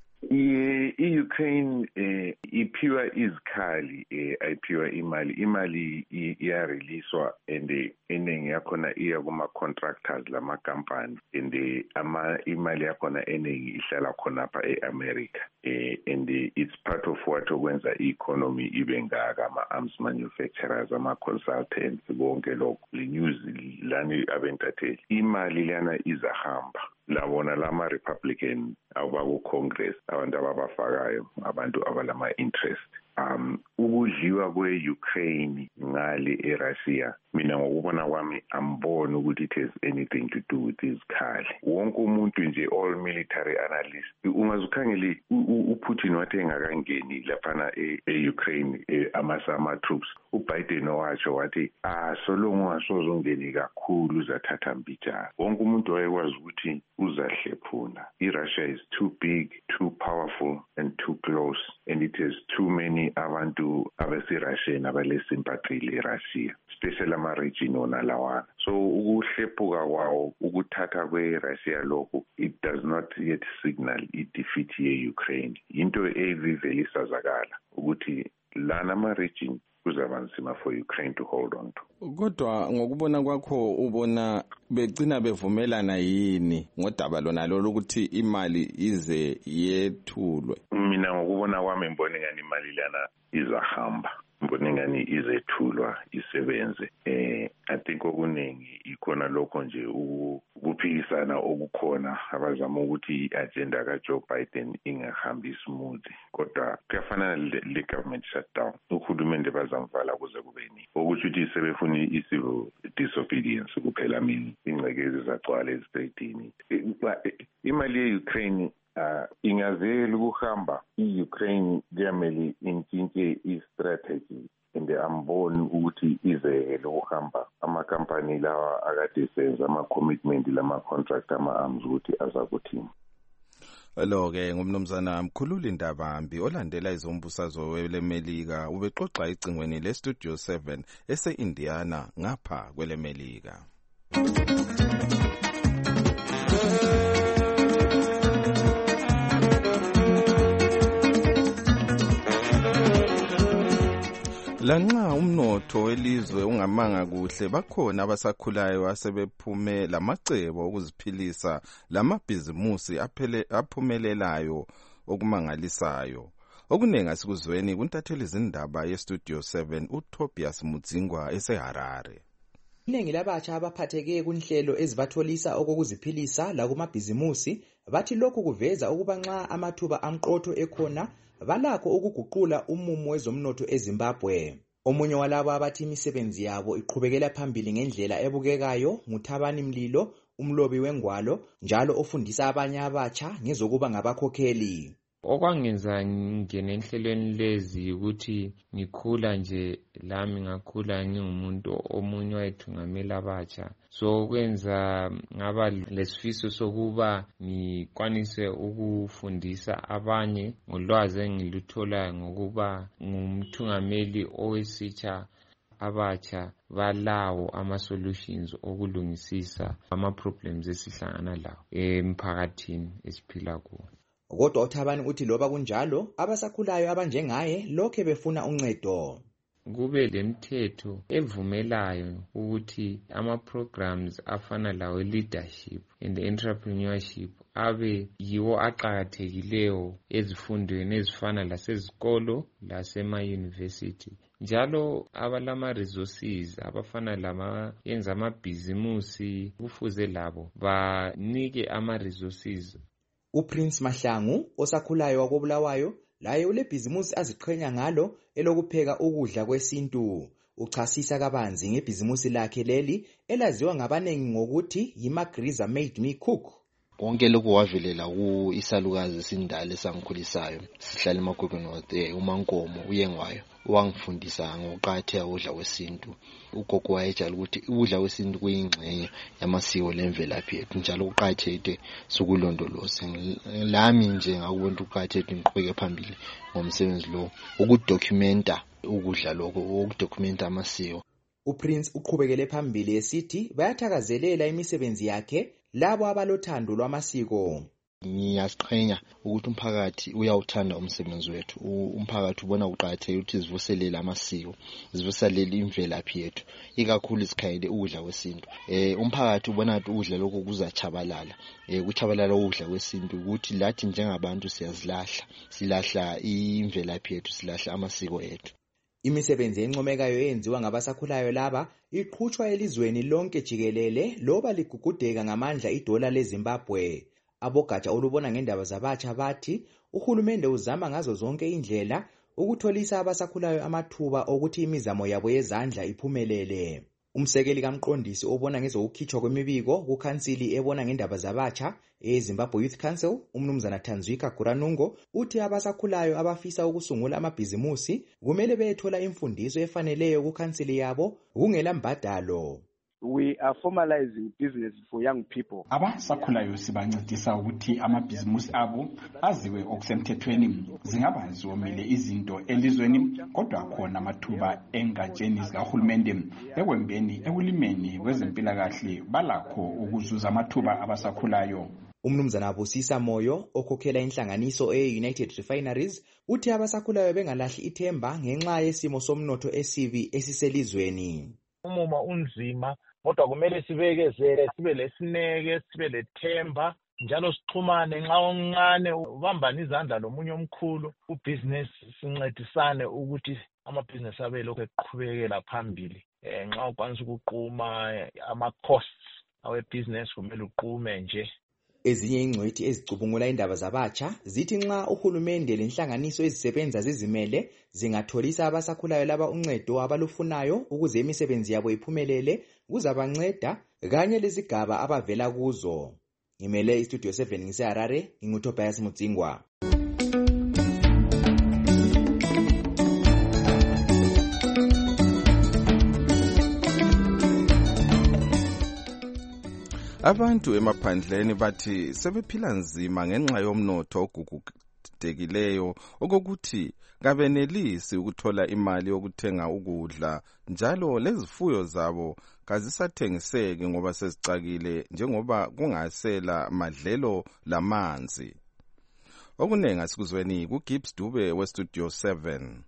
I-Ukraine eh, iphiwa izikhali eh, ayiphiwa imali imali iyareleaswa and eningi yakhona iya kuma-contractors lama-company and ama imali yakhona eningi ihlala khonapha e-America eh, and it's part of what okwenza i-economy ibe ngaka ama-arms manufacturers, ama-consultants bonke lokho le-news lani abentatheli imali lana izahamba labona lama Republican abaku Congress abantu ababafakayo abantu abalama interest um ukudliwa kwe-Ukraine ngale eRussia mina ngokubona kwami amboni ukuthi it has anything to do with izikhali. Wonke umuntu nje all military analyst ungazukhangeli uPutin wathi engakangeni laphana e-Ukraine ama-sama troops uBiden watsho wathi ah solongo ungasozongeni kakhulu uzathatha mbijana. Wonke umuntu wayekwazi ukuthi uzahlephuna. iRussia is too big, too powerful and too close and it has too many abantu abesi-Russian abale-sympathy le-Russia, especially ama-region ona lawana. So ukuhlephuka kwawo ukuthatha kwe-Russia lokho it does not yet signal i-defeat ye-Ukraine. Into evivele isazakala ukuthi lana ama-region kuzaba nzima for Ukraine to hold on to. Kodwa ngokubona kwakho ubona begcina bevumelana yini ngodaba lona lolu ukuthi imali ize yethulwe? Mina ngokubona kwami mbone ngani imali lana izahamba, mbone ngani izethulwa isebenze. eh I think okuningi ikhona lokho nje ukuphikisana okukhona abazama ukuthi i-agenda kaJoe Biden ingahambi smooth, kodwa kuyafana le government shutdown uhulumende bazamvala kuze kube ni okusho ukuthi sebefuna i-civil disobedience kuphela mina ingcekezi zagcwala ezitradini. Imali ye-Ukraine uh, ingazeli ukuhamba i-Ukraine kuyamele intshintshe i-strategy and amboni ukuthi izele ukuhamba amakampani lawa akade senza ama-commitment lama-contract ama-arms ukuthi azakuthini. Lo-ke ngumnumzana Mkhululi Ndabambi olandela izombusazwe welemelika ubexoxa icingweni le-Studio seven ese-Indiana ngapha kwelemelika. Lanxa umnotho welizwe ungamanga kuhle bakhona abasakhulayo asebephume lamacebo okuziphilisa lamabhizimusi aphumelelayo okumangalisayo. Okuningi asikuzweni kuntatheli izindaba ye-Studio seven uTobias Mudzingwa eseHarare. Iningi labatsha abaphatheke kunhlelo ezibatholisa okokuziphilisa lakumabhizimusi bathi lokhu kuveza ukuba nxa amathuba amqotho ekhona balakho ukuguqula umumo wezomnotho eZimbabwe. Omunye walabo abathi imisebenzi yabo iqhubekela phambili ngendlela ebukekayo nguThabani Mlilo, umlobi wengwalo njalo ofundisa abanye abatsha ngezokuba ngabakhokheli. Okwangenza ngene enhlelweni lezi ukuthi ngikhula nje lami ngakhula ngingumuntu omunye wayethungamela abatsha, so kwenza ngaba lesifiso sokuba ngikwanise ukufundisa abanye ngolwazi engiluthola ngokuba ngumthungameli owesitsha abatsha balawo ama-solutions okulungisisa ama-problems esihlangana lawo emphakathini esiphila kuwo. Kodwa uThabani uthi loba kunjalo abasakhulayo abanjengaye lokhe befuna uncedo. Kube lemithetho evumelayo ukuthi ama-programs afana lawo leadership and entrepreneurship abe yiwo aqakathekileyo ezifundweni ezifana lasezikolo lasema-university. Njalo abalama resources abafana lama yenza amabhizimusi kufuze labo banike ama-resources. UPrince Mahlangu osakhulayo wakobulawayo laye ulebhizimusi aziqhenya ngalo elokupheka ukudla kwesintu. Uchasisa kabanzi ngebhizimusi lakhe leli elaziwa ngabanengi ngokuthi yiMagriza Made Me Cook. Konke lokho wavelela ku isalukazi sindala esangikhulisayo sihlala eMagogweni uMankomo uyengwayo wangifundisa ngokuqatheka ukudla kwesintu. Ugogo wayejala ukuthi ukudla kwesintu kuyingxenye yamasiko lemvelaphi yethu njalo kuqathete sokulondoloza. Lami nje ngakubona uqathete ngiqhubeke phambili ngomsebenzi lo ukudocumenta ukudla lokho ukudocumenta amasiko. UPrince uqhubekele phambili esithi bayathakazelela imisebenzi yakhe labo abalothando lwamasiko. Ngiyasiqhenya ukuthi umphakathi uyawuthanda umsebenzi wethu. Umphakathi ubona uqatheke ukuthi sivuselele amasiko, sivuselele imvelaphi yethu, ikakhulu isikhayele ukudla kwesintu. Eh umphakathi ubona ukuthi ukudla lokho kuzachabalala. Eh kuchabalala ukudla kwesintu ukuthi lathi njengabantu siyazilahla, silahla imvelaphi yethu, silahla amasiko ethu. Imisebenzi encomekayo eyenziwa ngabasakhulayo laba iqhutshwa elizweni lonke jikelele loba ligugudeka ngamandla idola leZimbabwe. Abogatsha olubona ngendaba zabatsha bathi uhulumende uzama ngazo zonke indlela ukutholisa abasakhulayo amathuba okuthi imizamo yabo yezandla iphumelele. Umsekeli kaMqondisi obona ngezokukhitshwa kwemibiko kukhansili ebona ngendaba zabatsha eZimbabwe Youth Council, umnumzana Tanzwika Guranungo, uthi abasakhulayo abafisa ukusungula amabhizimusi kumele beyethola imfundiso efaneleyo kukhansili yabo kungela mbadalo. We are formalizing business for young people. Abasakhulayo sibancedisa ukuthi amabhizimusi abo aziwe okusemthethweni. Zingaba zomile izinto elizweni kodwa khona amathuba engatsheni zikahulumende ekwembeni ekulimeni kwezempilakahle balakho ukuzuza amathuba abasakhulayo. Umnumzana Busisa Moyo okhokhela inhlanganiso e-United Refineries uthi abasakhulayo bengalahli ithemba ngenxa yesimo somnotho esibi esiselizweni. Umuma unzima kodwa kumele sibekezele, sibe lesineke, sibe lethemba njalo sixhumane nxa oncane ubambana izandla lomunye omkhulu ubusiness sincedisane ukuthi amabhizinesi abe lokho eqhubekela phambili. Eh nxa ukwanisa ukuqhuma ama costs awe business kumele uqume nje. Ezinye ingcwethi ezicubungula indaba zabatsha zithi nxa uhulumende lenhlanganiso ezisebenza zizimele zingatholisa abasakhulayo laba uncedo abalufunayo ukuze imisebenzi yabo iphumelele, kuzabanceda kanye lezigaba abavela kuzo. Ngimele istudio seven ngise-Harare, nginguTobias Mutsingwa. Abantu emaphandleni bathi sebephila nzima ngenxa yomnotho ogugudekileyo okokuthi kabenelisi ukuthola imali yokuthenga ukudla, njalo lezifuyo zabo kazisathengiseki ngoba sezicakile njengoba kungasela madlelo lamanzi. Okunengi asikuzweni kuGibbs Dube westudio seven.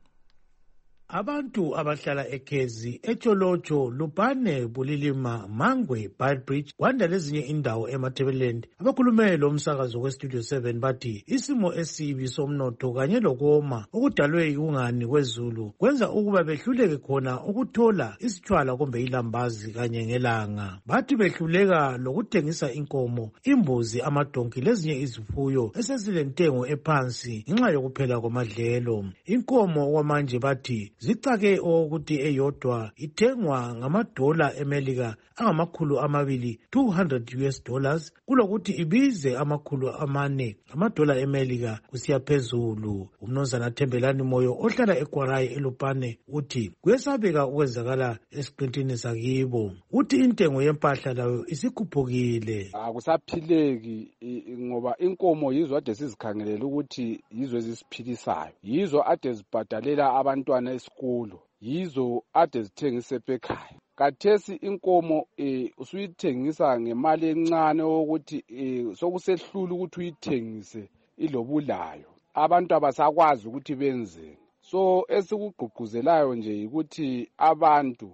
Abantu abahlala eKezi, eTsholotsho, Lupane, Bulilima, Mangwe, Beitbridge, kwanda lezinye indawo eMatabeleland abakhulume lo msakazo westudio seven bathi isimo esibi somnotho kanye lokoma okudalwe yikungani kwezulu kwenza ukuba behluleke khona ukuthola isitshwala kumbe ilambazi kanye ngelanga. Bathi behluleka lokuthengisa inkomo, imbuzi, amadonki lezinye izifuyo esezilentengo ephansi ngenxa yokuphela kwamadlelo. Inkomo okwamanje bathi zicake okokuthi eyodwa ithengwa ngamadola eMelika angamakhulu amabili two hundred US dollars kulokuthi ibize amakhulu amane amadola eMelika kusiya phezulu. Umnumzana Thembelani Moyo ohlala eKwarai eLupane uthi kuyesabeka ukwenzakala esiqintini sakibo. Uthi intengo yempahla layo isikhuphukile. Akusaphileki ngoba inkomo yizo ade sizikhangelela ukuthi yizo ezisiphilisayo, yizo ade zibhadalela abantwana esikolo, yizo ade zithengise ekhaya. Kathesi inkomo eh usuyithengisa ngemali encane ukuthi eh sokusehlula ukuthi uyithengise ilobulayo. Abantu abasakwazi ukuthi benzeni. So esikugqugquzelayo nje ukuthi abantu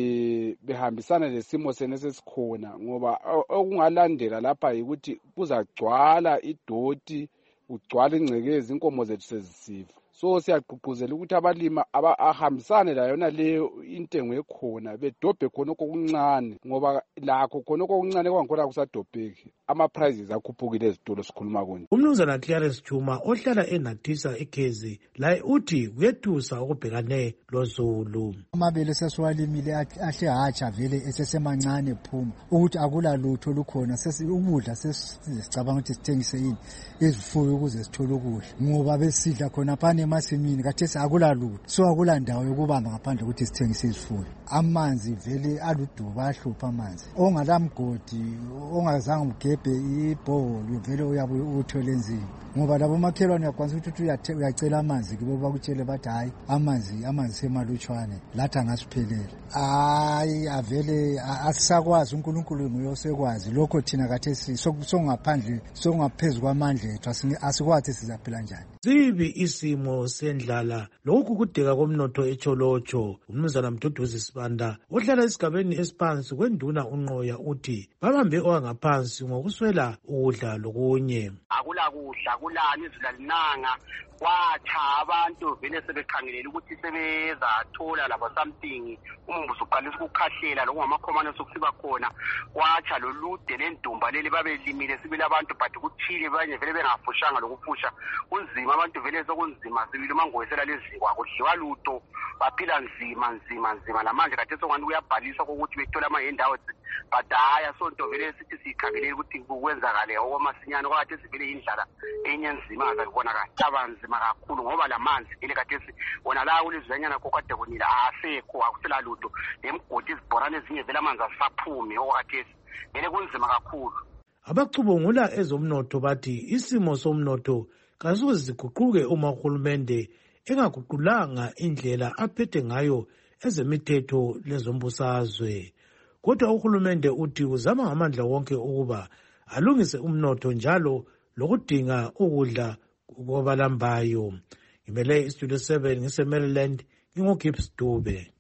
eh behambisana lesimo senese sikhona ngoba okungalandela lapha ukuthi kuzagcwala idoti, ugcwala ingcekezi, inkomo zethu sezisifa. So siyagqugquzela ukuthi abalima abahambisane la yona leyo intengo ekhona bedobhe khona okuncane ngoba lakho khona okuncane kwangikhona kusadobheki. Ama prices akhuphukile ezitolo sikhuluma konke. Umnumzana Clarence Chuma ohlala eNathisa eKezi laye uthi kuyethusa ukubhekane lozulu. Amabele sesiwalimile ahle hatsha vele esesemancane phuma ukuthi akula lutho lukhona, ukudla sesicabanga ukuthi sithengise yini izifuyo ukuze sithole ukudla ngoba besidla khona phane emasimini kathesi akula lutho, so akula ndawo yokubamba ngaphandle ukuthi sithengise izifuyo. Amanzi vele aluduba, ahlupha amanzi, ongalamgodi ongazange ugebhe ibhoholo vele uyabe uthole nzima ngoba labo makhelwane uyakwanisa ukuthi uyacela amanzi kibo bakutshele bathi hayi amanzi amanzi semalutshwane lathi angasiphelela. Hayi avele asisakwazi, uNkulunkulu nguye osekwazi lokho, thina kathesi sokungaphandle sokungaphezulu kwamandla ethu asikwazi sizaphila njani. Sibi isimo sendlala lokugugudeka komnotho eTsholotsho. Umnumzana Mduduzi Sibanda ohlala esigabeni esiphansi kwenduna uNqoya uthi babambe owangaphansi ngokuswela ukudla lokunye. Akula kudla, kulani izulu linanga, kwatsha abantu vele sebekhangelela ukuthi sebezathola labo something. Umumbuso uqalisa ukukhahlela lokungamakhomane sokusiba khona, kwatsha lolude lendumba leli babelimile sibile abantu but kuthile banye vele bengafushanga lokufusha kunzima, abantu vele sokunzima sibile mangoyisela lezikwa kudliwa luto, baphila nzima nzima nzima. Lamanje kathesi ngani kuyabhaliswa ukuthi bethola amayendawo but haya sonto vele sithi sikhangelela ukuthi kukwenzakale okwamasinyane kwathi sivele indlala enye nzima akubona kahle abanzima kakhulu ngoba lamanzi ile kathesi wona la kulizanyana kokade kunila asekho, akusela lutho, nemgodi izibhorane ezinye vele amanzi asaphumi okwathesi vele kunzima kakhulu. Abacubungula ezomnotho bathi isimo somnotho kasoze siguquke uma uhulumende engaguqulanga indlela aphethe ngayo ezemithetho lezombusazwe. Kodwa uhulumende uthi uzama ngamandla wonke ukuba alungise umnotho njalo lokudinga ukudla kwabalambayo. Ngimele istudio seven ngise-Maryland, nginguGibbs Dube.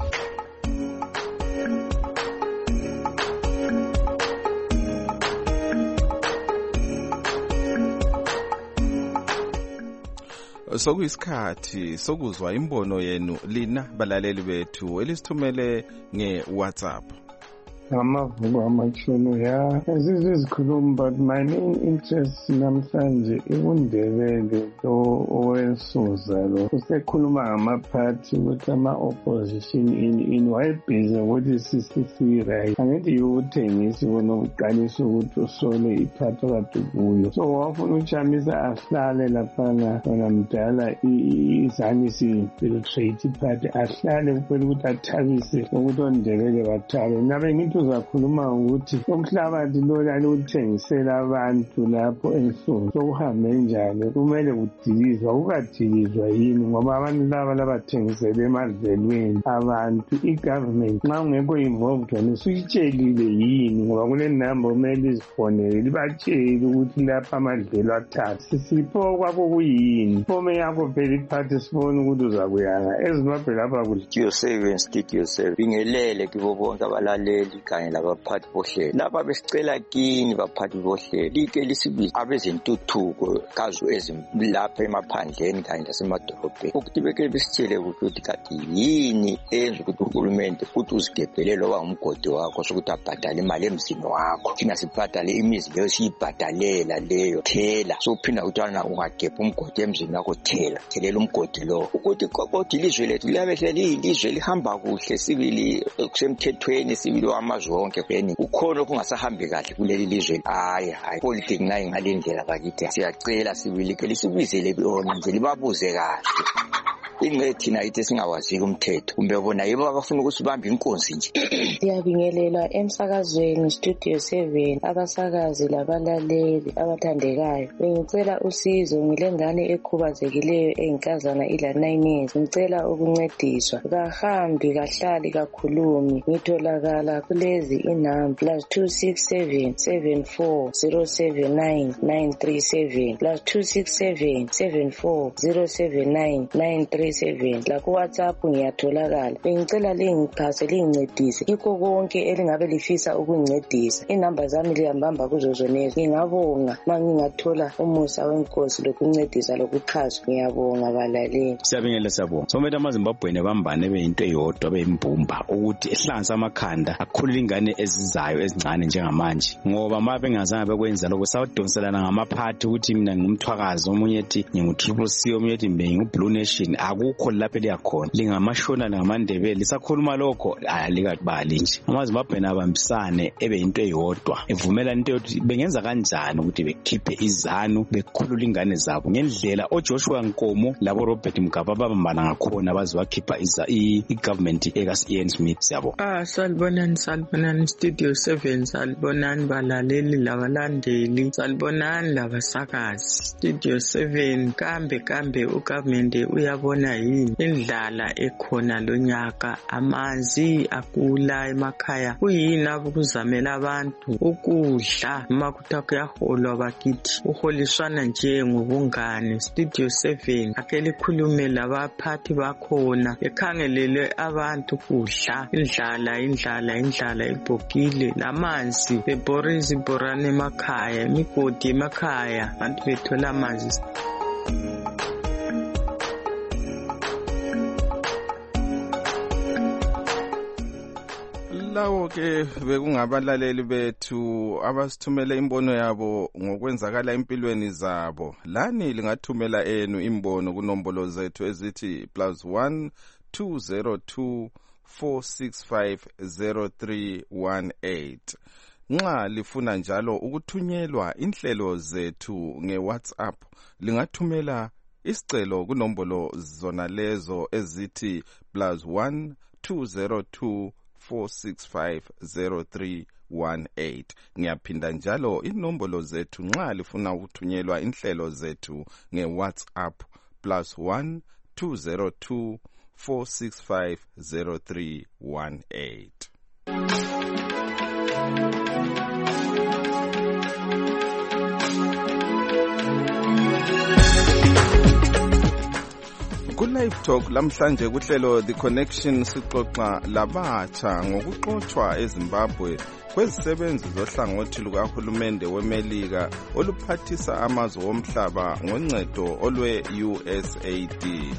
Sokuyisikhathi sokuzwa imbono yenu lina balaleli bethu elisithumele nge-WhatsApp. ngamavuko amashumi ya azizwe izikhulumi, but my main interest namhlanje ikundebele lo owesuza lo usekhuluma ngamaphathi ukuthi ama-opposition in in wayebhizi ukuthi sisisi-right angithi yokuthengisi kona ukuqalisa ukuthi usole iphathi okade kuyo, so wafuna uchamisa ahlale laphana wona mdala izani si-infiltrate iphathi ahlale kuphela ukuthi athabise ukuthi ondebele bathabe. Nabe ngithi uzakhuluma ukuthi umhlabathi lolani uthengisela abantu lapho enhlungu sokuhambe njani, kumele kudilizwa ukadilizwa yini ngoba abantu laba labathengisele emadlelweni abantu i-government nxa ungekho involved wena usuyitshelile yini ngoba kule namba kumele izifonele libatshele ukuthi lapha amadlelo athatha sisipho kwakho kuyini fome yakho phela iphathi sifona ukuthi uzakuyanga ezimbabwe lapha kule Studio seven Studio seven bingelele kibo bonke abalaleli kanye labaphathi bohlelo lapha besicela kini baphathi bohlelo like lisibiza abezentuthuko kazo ezilapha emaphandleni kanye lasemadolobheni ukuthi beke besitshele ukuthi kati yini enza ukuthi uhulumende ukuthi uzigebhele loba umgodi wakho sokuthi abhadale imali emzini wakho thina sibhadale imizi leyo siyibhadalela leyo thela sophinda utwana ungagebha umgodi emzini wakho thela thelela umgodi lo ukuthi kodwa ilizwe lethu liyabehle lilizwe lihamba kuhle sibili kusemthethweni sibili wamazwe wonke beni ukhona okungasahambi kahle kuleli lizwe. Hayi hayi politics nayo ngalendlela bakithi siyacela sibili ke lisibizele bona nje libabuze kahle inge thina ithi singawazi umthetho kumbe bona yibo abafuna ukuthi bambe inkonzi nje. Siyabingelela emsakazweni Studio seven abasakazi labalaleli abathandekayo. Ngicela usizo ngilengane ekhubazekileyo eyinkazana ila nine years. Ngicela ukuncediswa kahambi kahlali kakhulumi ngitholakala kulezi inamba plus two six seven seven four zero seven nine nine three seven plus two six seven seven four zero seven nine nine three seven la ku WhatsApp ngiyatholakala. Bengicela lingiphase lingincedise ikho konke elingabe lifisa ukuncedisa. Inamba zami liyambamba kuzo zonezi. Ngingabonga mangingathola umusa wenkosi lokuncedisa lokuchaza. Ngiyabonga balaleli. Siyabingelela siyabonga. Somele amaZimbabwe bambane beyinto eyodwa beyimbumba ukuthi ehlanganisa amakhanda akhulule ingane ezizayo ezincane njengamanje ngoba ma bengazange bekwenza lokho sawudonselana ngamaphathi ukuthi mina ngumthwakazi omunye ethi ngingu-Triple C omunye ethi ngingu-Blue Nation akukho lapho liyakhona lingamashona ngamandebele lisakhuluma lokho alikabali nje. AmaZimbabwe abambisane ebe into eyodwa evumela into yokuthi bengenza kanjani ukuthi bekhiphe izanu bekhulula ingane zabo ngendlela oJoshua Nkomo labo Robert Mugabe babambana ngakhona baziwakhipha i-government eka-Ian Smith yabo. Ah salibonani salibonani Studio seven salibonani balaleli labalandeli salibonani labasakazi Studio seven kambe kambe ugovernment uyabona yini indlala ekhona lonyaka amanzi akula emakhaya kuyini abukuzamela abantu ukudla uma kuthiwa kuyaholwa bakithi uholiswana nje ngobungane. Studio seven ake likhulume labaphathi bakhona ekhangelele abantu kudla indlala indlala indlala ibhokile lamanzi bebhorizi bhorane emakhaya imigodi emakhaya abantu bethola amanzi. Lawo ke bekungabalaleli bethu abasithumele imbono yabo ngokwenzakala empilweni zabo. Lani lingathumela enu imbono kunombolo zethu ezithi plus one two zero two four six five zero three one eight. Nxa lifuna njalo ukuthunyelwa inhlelo zethu nge-WhatsApp lingathumela isicelo kunombolo zona lezo ezithi plus one two zero two four six five zero three one eight. Ngiyaphinda njalo inombolo zethu nxa lifuna ukuthunyelwa inhlelo zethu nge-WhatsApp plus one two zero two four six five zero three one eight. Ku-Live Talk lamhlanje kuhlelo The Connection sixoxa labatsha ngokuxotshwa eZimbabwe kwezisebenzi zohlangothi lukahulumende weMelika oluphathisa amazwe omhlaba ngoncedo olwe-U S A D.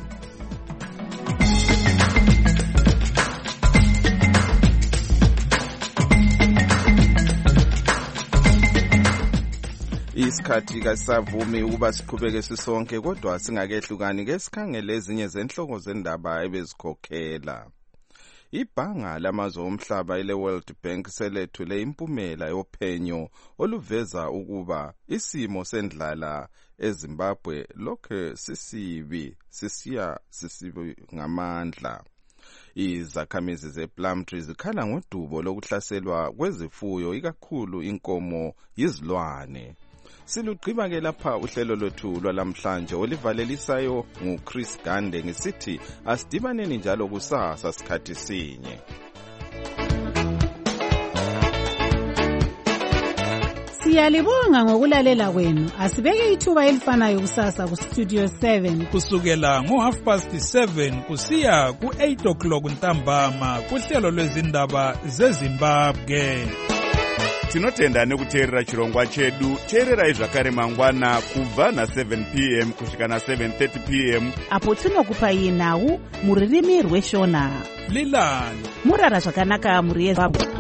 isikhathi kasavumi ukuba siqhubeke sisonke kodwa singakehlukani ke sikhangele ezinye zenhloko zendaba ebezikhokhela. Ibhanga lamazwe omhlaba ile World Bank selethule impumela yophenyo oluveza ukuba isimo sendlala eZimbabwe lokhe sisibi sisiya sisibi ngamandla. Izakhamizi zePlumtree zikhala ngodubo lokuhlaselwa kwezifuyo ikakhulu inkomo yizilwane. Silugqiba ke lapha uhlelo lwethu lwalamhlanje olivalelisayo nguChris Gande ngisithi asidibaneni njalo kusasa sikhathi sinye. Siyalibonga ngokulalela kwenu. Asibeke ithuba elifanayo kusasa ku Studio seven kusukela ngo half past seven kusiya ku eight o'clock ntambama kuhlelo lwezindaba zeZimbabwe. Tinotenda nekuteerera chirongwa chedu. Teererai zvakare mangwana kubva na seven p m kusvika na seven thirty p m apo tinokupai nhau muririmi rweshona. Lilani murara zvakanaka muri yeZimbabwe.